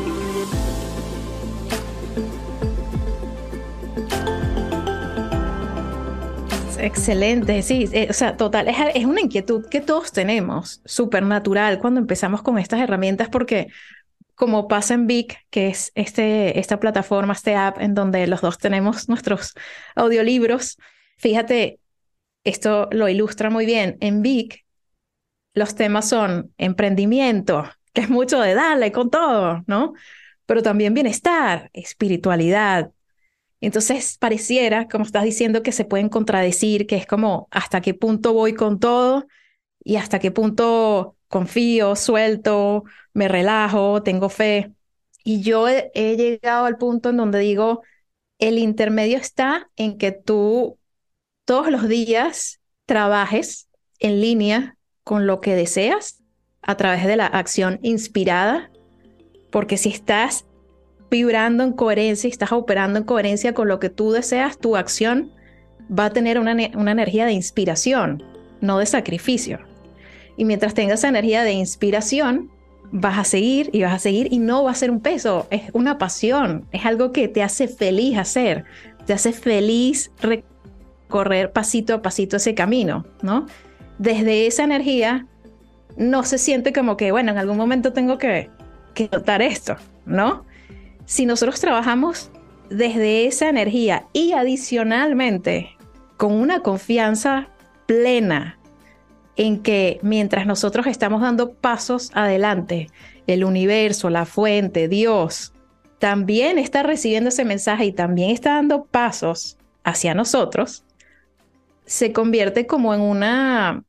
Excelente, sí, o sea, total, es una inquietud que todos tenemos, súper natural cuando empezamos con estas herramientas, porque como pasa en Vic, que es esta plataforma, este app en donde los dos tenemos nuestros audiolibros, fíjate, esto lo ilustra muy bien. En Vic, los temas son emprendimiento, que es mucho de darle con todo, ¿no? Pero también bienestar, espiritualidad. Entonces pareciera, como estás diciendo, que se pueden contradecir, que es como hasta qué punto voy con todo y hasta qué punto confío, suelto, me relajo, tengo fe. Y yo he llegado al punto en donde digo, el intermedio está en que tú todos los días trabajes en línea con lo que deseas a través de la acción inspirada, porque si estás vibrando en coherencia y estás operando en coherencia con lo que tú deseas, tu acción va a tener una energía de inspiración, no de sacrificio. Y mientras tengas esa energía de inspiración, vas a seguir y vas a seguir, y no va a ser un peso, es una pasión, es algo que te hace feliz hacer, te hace feliz recorrer pasito a pasito ese camino, ¿no? Desde esa energía no se siente como que, bueno, en algún momento tengo que notar esto, ¿no? Si nosotros trabajamos desde esa energía y adicionalmente con una confianza plena en que mientras nosotros estamos dando pasos adelante, el universo, la fuente, Dios, también está recibiendo ese mensaje y también está dando pasos hacia nosotros, se convierte como en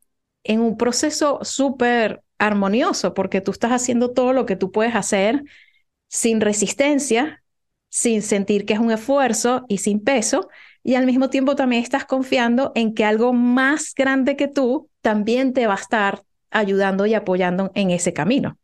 en un proceso súper armonioso, porque tú estás haciendo todo lo que tú puedes hacer sin resistencia, sin sentir que es un esfuerzo y sin peso, y al mismo tiempo también estás confiando en que algo más grande que tú también te va a estar ayudando y apoyando en ese camino.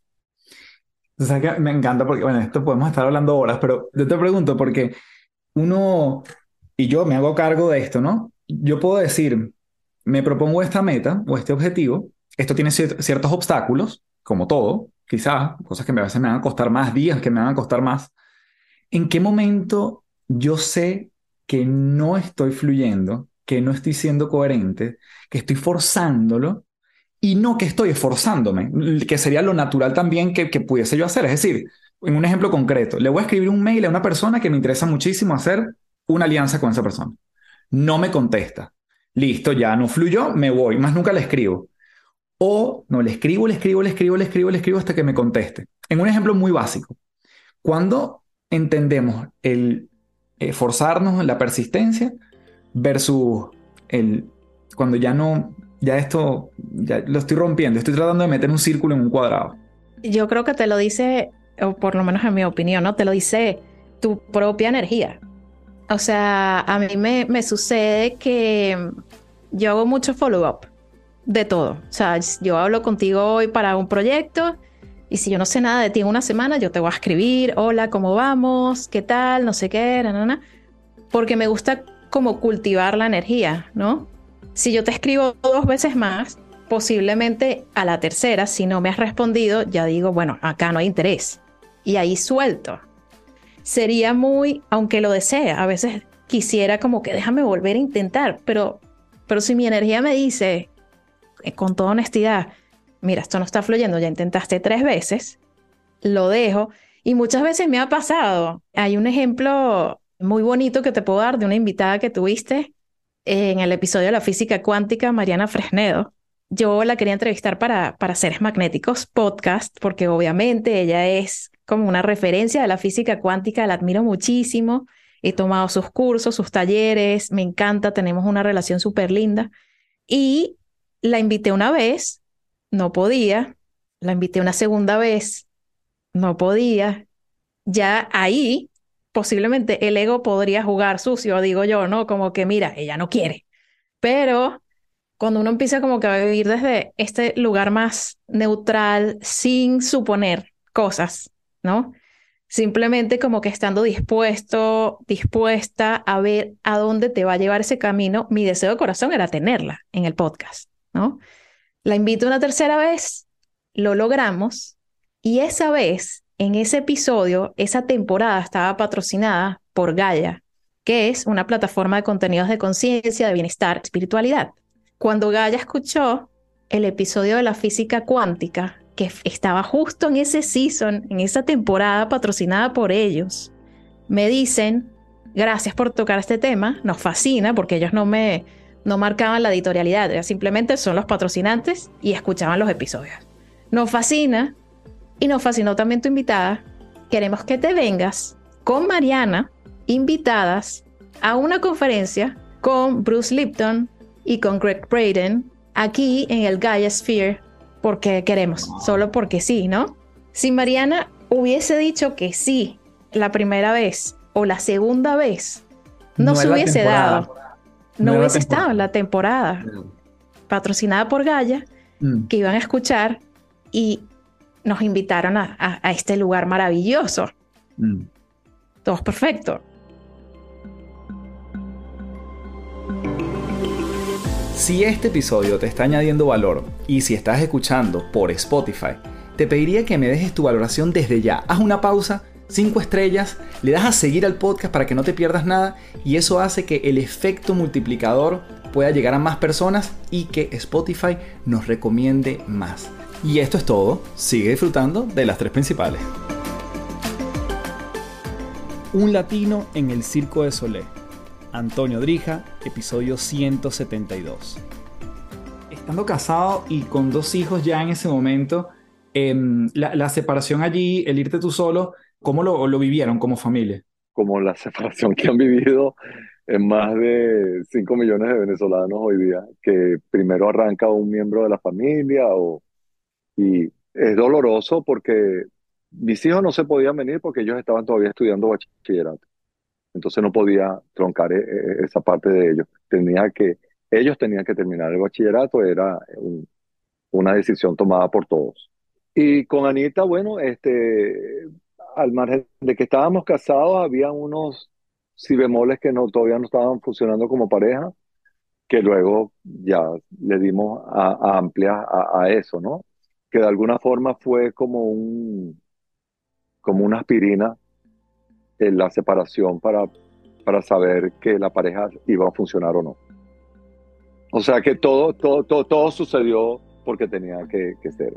O sea que me encanta porque, bueno, esto podemos estar hablando horas, pero yo te pregunto porque uno, y yo me hago cargo de esto, ¿no? Yo puedo decir, me propongo esta meta o este objetivo, esto tiene ciertos obstáculos, como todo, quizás, cosas que a veces me van a costar más, días que me van a costar más. ¿En qué momento yo sé que no estoy fluyendo, que no estoy siendo coherente, que estoy forzándolo y no que estoy esforzándome, que sería lo natural también que pudiese yo hacer? Es decir, en un ejemplo concreto, le voy a escribir un mail a una persona que me interesa muchísimo hacer una alianza con esa persona. No me contesta. Listo, ya no fluyó, me voy, más nunca le escribo. O no, le escribo hasta que me conteste. En un ejemplo muy básico, cuando entendemos el forzarnos, la persistencia, versus el cuando ya no, ya esto, ya lo estoy rompiendo, estoy tratando de meter un círculo en un cuadrado. Yo creo que te lo dice, o por lo menos en mi opinión, ¿no? Te lo dice tu propia energía. O sea, a mí me sucede que yo hago mucho follow-up de todo. O sea, yo hablo contigo hoy para un proyecto y si yo no sé nada de ti en una semana, yo te voy a escribir, hola, ¿cómo vamos? ¿Qué tal? No sé qué, porque me gusta como cultivar la energía, ¿no? Si yo te escribo 2 veces más, posiblemente a la tercera, si no me has respondido, ya digo, bueno, acá no hay interés. Y ahí suelto. Sería muy, aunque lo desee, a veces quisiera como que déjame volver a intentar, pero si mi energía me dice, con toda honestidad, mira, esto no está fluyendo, ya intentaste 3 veces, lo dejo. Y muchas veces me ha pasado. Hay un ejemplo muy bonito que te puedo dar de una invitada que tuviste en el episodio de la física cuántica, Mariana Fresnedo. Yo la quería entrevistar para Seres Magnéticos podcast, porque obviamente ella es como una referencia de la física cuántica, la admiro muchísimo. He tomado sus cursos, sus talleres, me encanta, tenemos una relación súper linda. Y la invité una vez, no podía. La invité una segunda vez, no podía. Ya ahí posiblemente el ego podría jugar sucio, digo yo, ¿no? Como que mira, ella no quiere. Pero cuando uno empieza como que a vivir desde este lugar más neutral, sin suponer cosas, ¿no? Simplemente como que estando dispuesto, dispuesta a ver a dónde te va a llevar ese camino, mi deseo de corazón era tenerla en el podcast, ¿no? La invito una tercera vez, lo logramos y esa vez, en ese episodio, esa temporada estaba patrocinada por Gaia, que es una plataforma de contenidos de conciencia, de bienestar, espiritualidad. Cuando Gaia escuchó el episodio de la física cuántica, que estaba justo en ese season, en esa temporada patrocinada por ellos, me dicen, gracias por tocar este tema, nos fascina porque ellos no marcaban la editorialidad, simplemente son los patrocinantes y escuchaban los episodios. Nos fascina y nos fascinó también tu invitada. Queremos que te vengas con Mariana, invitadas a una conferencia con Bruce Lipton y con Greg Braden aquí en el Gaia Sphere, porque queremos, solo porque sí, ¿no? Si Mariana hubiese dicho que sí la primera vez o la segunda vez, no se hubiese dado. No hubiese estado en la temporada patrocinada por Gaia, que iban a escuchar y nos invitaron a este lugar maravilloso. Todo es perfecto. Si este episodio te está añadiendo valor y si estás escuchando por Spotify, te pediría que me dejes tu valoración desde ya. Haz una pausa, 5 estrellas, le das a seguir al podcast para que no te pierdas nada y eso hace que el efecto multiplicador pueda llegar a más personas y que Spotify nos recomiende más. Y esto es todo. Sigue disfrutando de las 3 principales. Un latino en el Circo de Solé. Antonio Drija, episodio 172. Estando casado y con 2 hijos ya en ese momento, la separación allí, el irte tú solo, ¿cómo lo vivieron como familia? Como la separación que han vivido en más de 5 millones de venezolanos hoy día, que primero arranca un miembro de la familia y es doloroso porque mis hijos no se podían venir porque ellos estaban todavía estudiando bachillerato. Entonces no podía troncar esa parte de ellos. Ellos tenían que terminar el bachillerato, era una decisión tomada por todos. Y con Anita, bueno, al margen de que estábamos casados, había unos si bemoles que todavía no estaban funcionando como pareja, que luego ya le dimos a amplias a eso, ¿no? Que de alguna forma fue como una aspirina en la separación para saber que la pareja iba a funcionar o no. O sea que todo sucedió porque tenía que ser.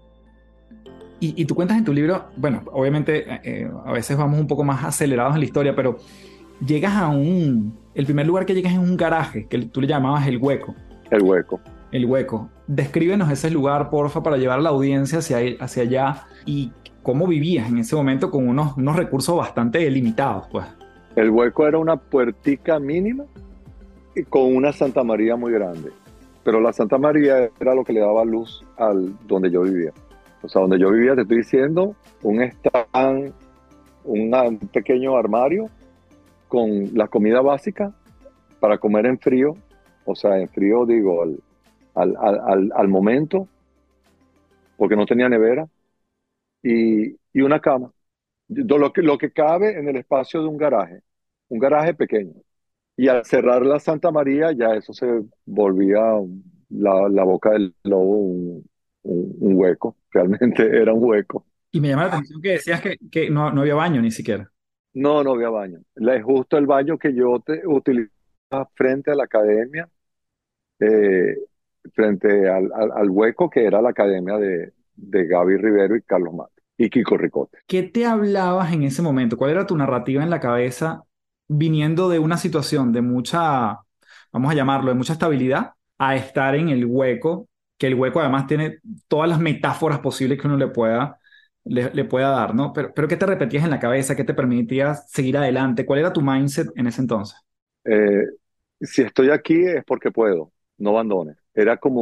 Y tú cuentas en tu libro, bueno, obviamente a veces vamos un poco más acelerados en la historia, pero llegas el primer lugar que llegas es un garaje, que tú le llamabas el hueco. El hueco. El hueco. Descríbenos ese lugar, porfa, para llevar a la audiencia hacia allá y cómo vivías en ese momento con unos recursos bastante limitados, pues. El hueco era una puertica mínima y con una Santa María muy grande. Pero la Santa María era lo que le daba luz al donde yo vivía. O sea, donde yo vivía, te estoy diciendo, un stand, un pequeño armario con la comida básica para comer en frío. O sea, en frío digo, al momento, porque no tenía nevera, y una cama. Lo que cabe en el espacio de un garaje pequeño. Y al cerrar la Santa María, ya eso se volvía la boca del lobo un hueco. Realmente era un hueco. Y me llama la atención que decías que no había baño ni siquiera. No había baño. Es justo el baño que yo utilizaba frente a la academia, eh, frente al hueco que era la academia de Gaby Rivero y Carlos Mate y Kiko Ricote. ¿Qué te hablabas en ese momento? ¿Cuál era tu narrativa en la cabeza viniendo de una situación de mucha, vamos a llamarlo, de mucha estabilidad, a estar en el hueco, que el hueco además tiene todas las metáforas posibles que uno le pueda dar, ¿no? Pero ¿qué te repetías en la cabeza? ¿Qué te permitía seguir adelante? ¿Cuál era tu mindset en ese entonces? Eh, si estoy aquí es porque puedo, no abandones. Era como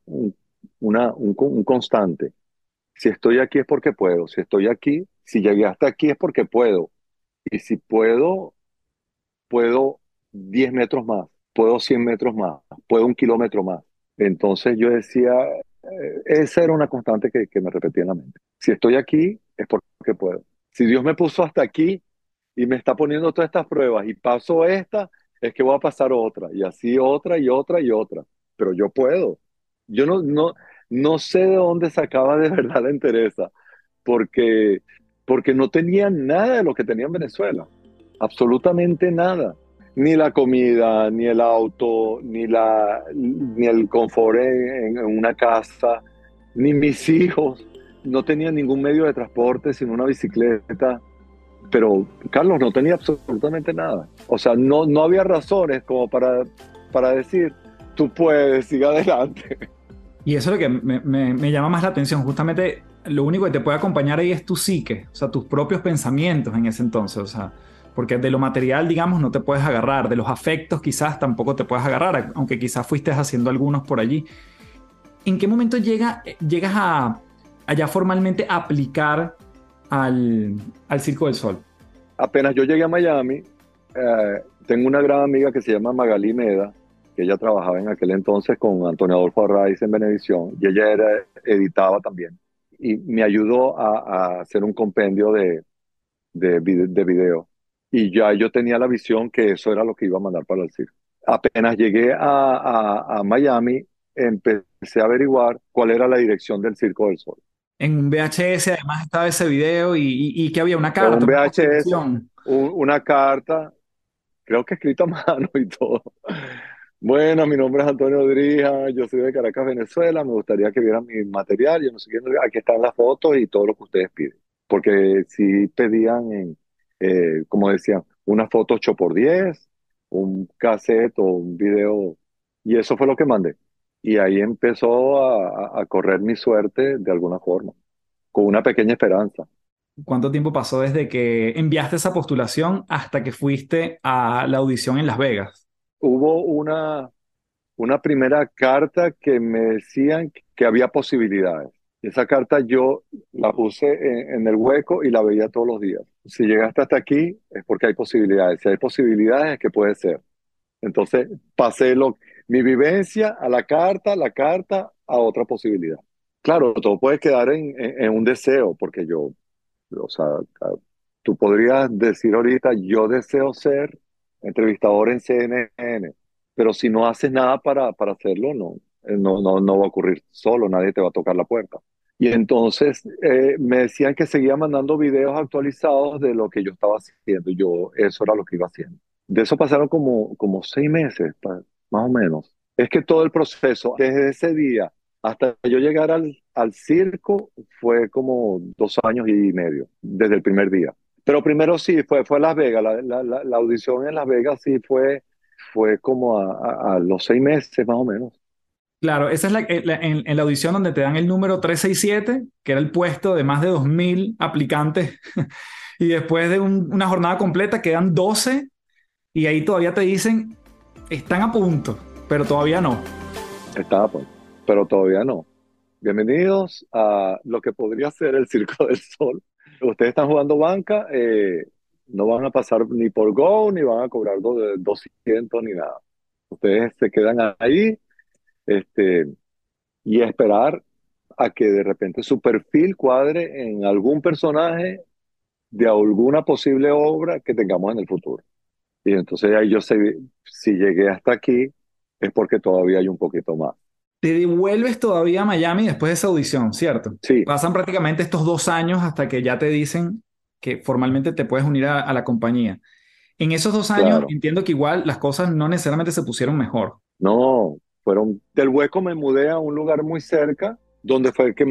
un constante. Si estoy aquí es porque puedo. Si estoy aquí, si llegué hasta aquí es porque puedo. Y si puedo 10 metros más, puedo 100 metros más, puedo 1 kilómetro más. Entonces yo decía, esa era una constante que me repetía en la mente. Si estoy aquí es porque puedo. Si Dios me puso hasta aquí y me está poniendo todas estas pruebas y paso esta, es que voy a pasar otra y así otra y otra y otra. Pero yo puedo. Yo no sé de dónde sacaba de verdad la entereza, porque, porque no tenía nada de lo que tenía en Venezuela. Absolutamente nada. Ni la comida, ni el auto, ni el confort en una casa, ni mis hijos. No tenía ningún medio de transporte sino una bicicleta. Pero Carlos no tenía absolutamente nada. O sea, no había razones como para decir, tú puedes, sigue adelante. Y eso es lo que me llama más la atención. Justamente lo único que te puede acompañar ahí es tu psique, o sea, tus propios pensamientos en ese entonces, o sea, porque de lo material, digamos, no te puedes agarrar, de los afectos quizás tampoco te puedes agarrar, aunque quizás fuiste haciendo algunos por allí. ¿En qué momento llegas a ya formalmente aplicar al Circo del Sol? Apenas yo llegué a Miami, tengo una gran amiga que se llama Magalí Meda, que ella trabajaba en aquel entonces con Antonio Adolfo Arraiz en Venevisión, y ella editaba también. Y me ayudó a hacer un compendio de video. Y ya yo tenía la visión que eso era lo que iba a mandar para el circo. Apenas llegué a Miami, empecé a averiguar cuál era la dirección del Circo del Sol. En un VHS además estaba ese video y que había una carta, Un una VHS, constitución. una carta, creo que escrita a mano y todo. Bueno, mi nombre es Antonio Drija, yo soy de Caracas, Venezuela, me gustaría que vieran mi material, yo no sé qué, aquí están las fotos y todo lo que ustedes piden. Porque si pedían, como decían, una foto 8x10, un cassette o un video, y eso fue lo que mandé. Y ahí empezó a correr mi suerte de alguna forma, con una pequeña esperanza. ¿Cuánto tiempo pasó desde que enviaste esa postulación hasta que fuiste a la audición en Las Vegas? Hubo una primera carta que me decían que había posibilidades. Esa carta yo la puse en el hueco y la veía todos los días. Si llegaste hasta aquí es porque hay posibilidades. Si hay posibilidades es que puede ser. Entonces pasé mi vivencia a la carta a otra posibilidad. Claro, todo puede quedar en un deseo, porque o sea, tú podrías decir ahorita, yo deseo ser entrevistador en CNN, pero si no haces nada para hacerlo, no va a ocurrir solo, nadie te va a tocar la puerta. Y entonces me decían que seguía mandando videos actualizados de lo que yo estaba haciendo. Eso era lo que iba haciendo. De eso pasaron como 6 meses, más o menos. Es que todo el proceso, desde ese día hasta yo llegar al circo, fue como 2 años y medio, desde el primer día. Pero primero sí, fue a Las Vegas. La audición en Las Vegas sí fue como a los 6 meses, más o menos. Claro, esa es en la audición donde te dan el número 367, que era el puesto de más de 2.000 aplicantes. Y después de una jornada completa quedan 12 y ahí todavía te dicen, están a punto, pero todavía no. Estaba pues, pero todavía no. Bienvenidos a lo que podría ser el Circo del Sol. Ustedes están jugando banca, no van a pasar ni por Go, ni van a cobrar 200 ni nada. Ustedes se quedan ahí, este, y esperar a que de repente su perfil cuadre en algún personaje de alguna posible obra que tengamos en el futuro. Y entonces ahí yo sé, si llegué hasta aquí, es porque todavía hay un poquito más. Te devuelves todavía a Miami después de esa audición, ¿cierto? Sí, Pasan prácticamente estos 2 años hasta que ya te dicen que formalmente te puedes unir a la compañía. En esos 2 años claro. entiendo que igual las cosas no necesariamente se pusieron mejor. No, del hueco me mudé a un lugar muy cerca, donde fue que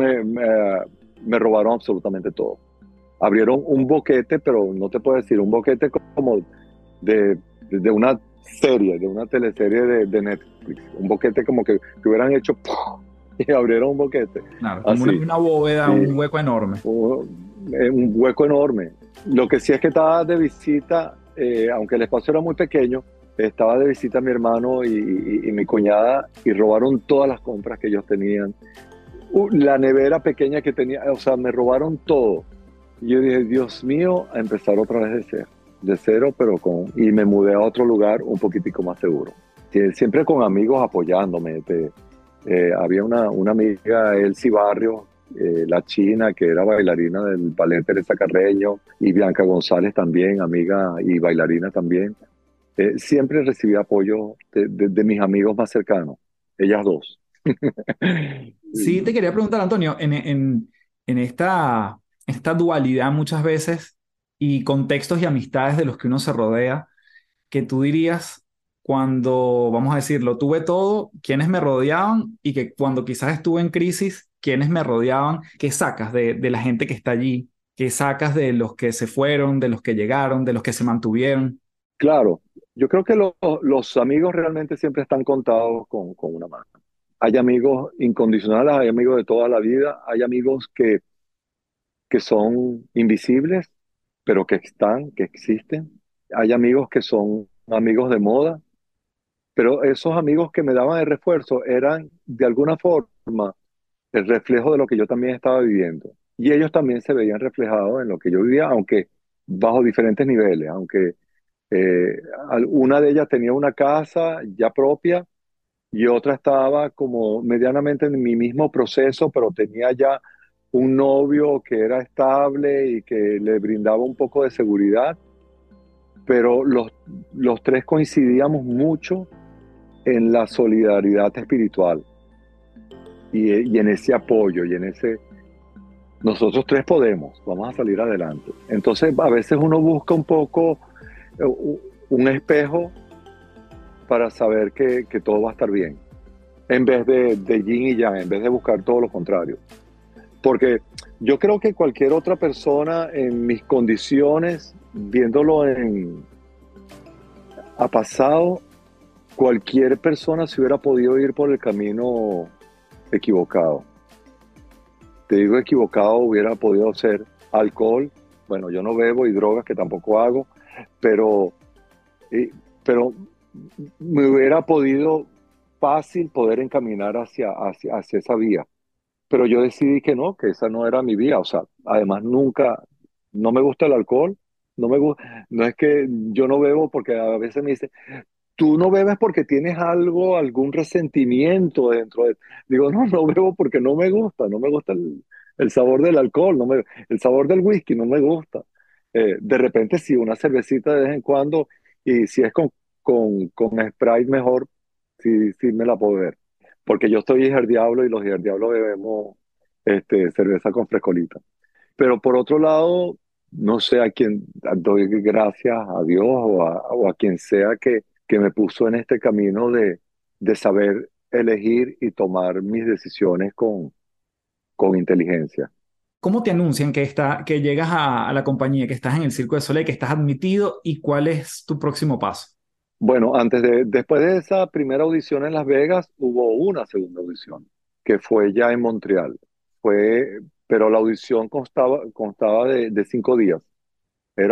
me robaron absolutamente todo. Abrieron un boquete, pero no te puedo decir, un boquete como de una serie, de una teleserie de Netflix. Un boquete como que hubieran hecho ¡pum! Y abrieron un boquete. Claro, como Así. una bóveda, Y un hueco enorme. un hueco enorme. Lo que sí es que estaba de visita, aunque el espacio era muy pequeño, estaba de visita mi hermano y mi cuñada y robaron todas las compras que ellos tenían. La nevera pequeña que tenía, o sea, me robaron todo. Y yo dije, Dios mío, a empezar otra vez de cero, y me mudé a otro lugar un poquitico más seguro. Siempre con amigos apoyándome. Había una amiga, Elsie Barrios, la china, que era bailarina del ballet Teresa Carreño, y Bianca González también, amiga y bailarina también. Siempre recibí apoyo de mis amigos más cercanos, ellas dos. Sí, te quería preguntar, Antonio, en esta dualidad muchas veces y contextos y amistades de los que uno se rodea, que tú dirías cuando, vamos a decirlo, tuve todo, quiénes me rodeaban y que cuando quizás estuve en crisis, quiénes me rodeaban, qué sacas de la gente que está allí, qué sacas de los que se fueron, de los que llegaron, de los que se mantuvieron. Claro, yo creo que los amigos realmente siempre están contados con una mano. Hay amigos incondicionales, hay amigos de toda la vida, hay amigos que son invisibles, pero que están, que existen. Hay amigos que son amigos de moda, pero esos amigos que me daban el refuerzo eran de alguna forma el reflejo de lo que yo también estaba viviendo. Y ellos también se veían reflejados en lo que yo vivía, aunque bajo diferentes niveles, aunque una de ellas tenía una casa ya propia y otra estaba como medianamente en mi mismo proceso, pero tenía ya un novio que era estable y que le brindaba un poco de seguridad, pero los tres coincidíamos mucho en la solidaridad espiritual y en ese apoyo y en ese, nosotros tres podemos, vamos a salir adelante. Entonces a veces uno busca un poco un espejo para saber que todo va a estar bien, en vez de yin y yang, en vez de buscar todo lo contrario. Porque yo creo que cualquier otra persona en mis condiciones, viéndolo a pasado, cualquier persona se hubiera podido ir por el camino equivocado. Te digo equivocado, hubiera podido ser alcohol, bueno, yo no bebo y drogas que tampoco hago, pero, pero me hubiera podido fácil poder encaminar hacia esa vía. Pero yo decidí que no, que esa no era mi vía. O sea, además nunca, no me gusta el alcohol, no me gusta, no es que yo no bebo porque a veces me dice, tú no bebes porque tienes algo, algún resentimiento dentro de... Digo, no, no bebo porque no me gusta el sabor del alcohol, el sabor del whisky no me gusta. De repente sí, una cervecita de vez en cuando, y si es con Sprite mejor, sí, sí me la puedo beber. Porque yo soy diablo y los diablos bebemos cerveza con frescolita. Pero por otro lado, no sé a quién doy gracias a Dios o a quien sea que me puso en este camino de saber elegir y tomar mis decisiones con inteligencia. ¿Cómo te anuncian que llegas a la compañía, que estás en el Circo de Soleil, que estás admitido y cuál es tu próximo paso? Bueno, después de esa primera audición en Las Vegas, hubo una segunda audición, que fue ya en Montreal. Pero la audición constaba de 5 días. Era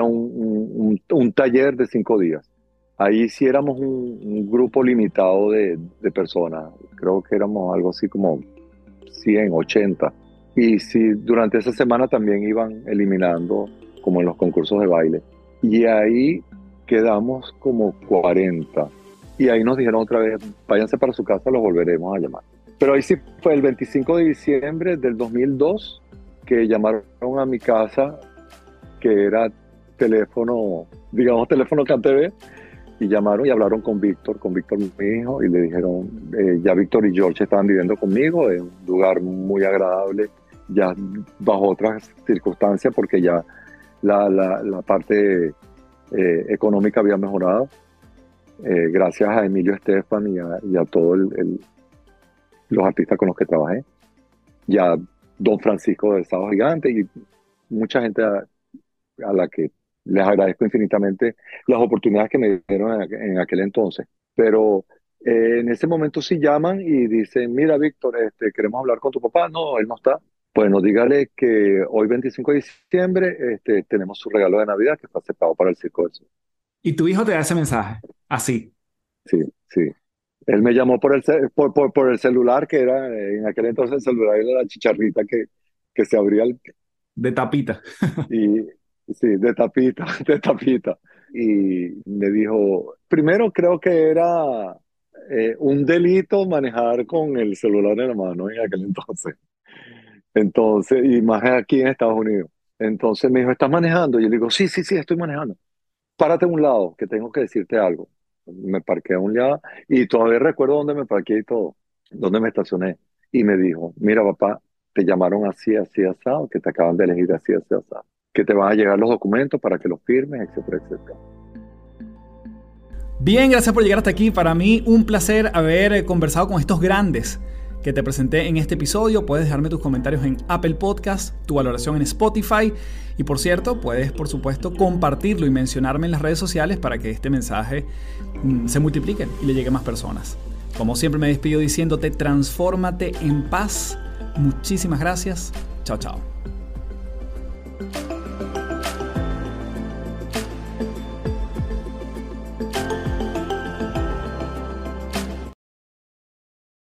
un taller de 5 días. Ahí sí éramos un grupo limitado de personas. Creo que éramos algo así como 100, 80. Y sí, durante esa semana también iban eliminando, como en los concursos de baile. Y ahí quedamos como 40. Y ahí nos dijeron otra vez, váyanse para su casa, los volveremos a llamar. Pero ahí sí fue el 25 de diciembre del 2002 que llamaron a mi casa, que era teléfono CanTV, y llamaron y hablaron con Víctor mi hijo, y le dijeron, ya Víctor y George estaban viviendo conmigo en un lugar muy agradable, ya bajo otras circunstancias, porque ya la parte económica había mejorado, gracias a Emilio Estefan y a todos los artistas con los que trabajé, ya Don Francisco del Sábado Gigante y mucha gente a la que les agradezco infinitamente las oportunidades que me dieron en aquel entonces. Pero en ese momento sí llaman y dicen, mira Víctor, queremos hablar con tu papá. No, él no está. Bueno, dígale que hoy 25 de diciembre tenemos su regalo de Navidad que está aceptado para el Circo del Sol. Y tu hijo te da ese mensaje, así. Sí, sí. Él me llamó por el celular, que era en aquel entonces el celular era la chicharrita que se abría De tapita. y sí, de tapita, de tapita. Y me dijo, primero creo que era un delito manejar con el celular en la mano en aquel entonces. Entonces, y más aquí en Estados Unidos. Entonces me dijo, ¿estás manejando? Y yo le digo, sí, sí, sí, estoy manejando. Párate a un lado, que tengo que decirte algo. Me parqué a un lado y todavía recuerdo dónde me parqué y todo, dónde me estacioné. Y me dijo, mira papá, te llamaron así, así, asado, que te acaban de elegir así, así, asado, que te van a llegar los documentos para que los firmes, etcétera, etcétera. Bien, gracias por llegar hasta aquí. Para mí un placer haber conversado con estos grandes que te presenté en este episodio. Puedes dejarme tus comentarios en Apple Podcast, tu valoración en Spotify y por cierto, puedes por supuesto compartirlo y mencionarme en las redes sociales para que este mensaje se multiplique y le llegue a más personas. Como siempre me despido diciéndote, transfórmate en paz. Muchísimas gracias. Chao, chao.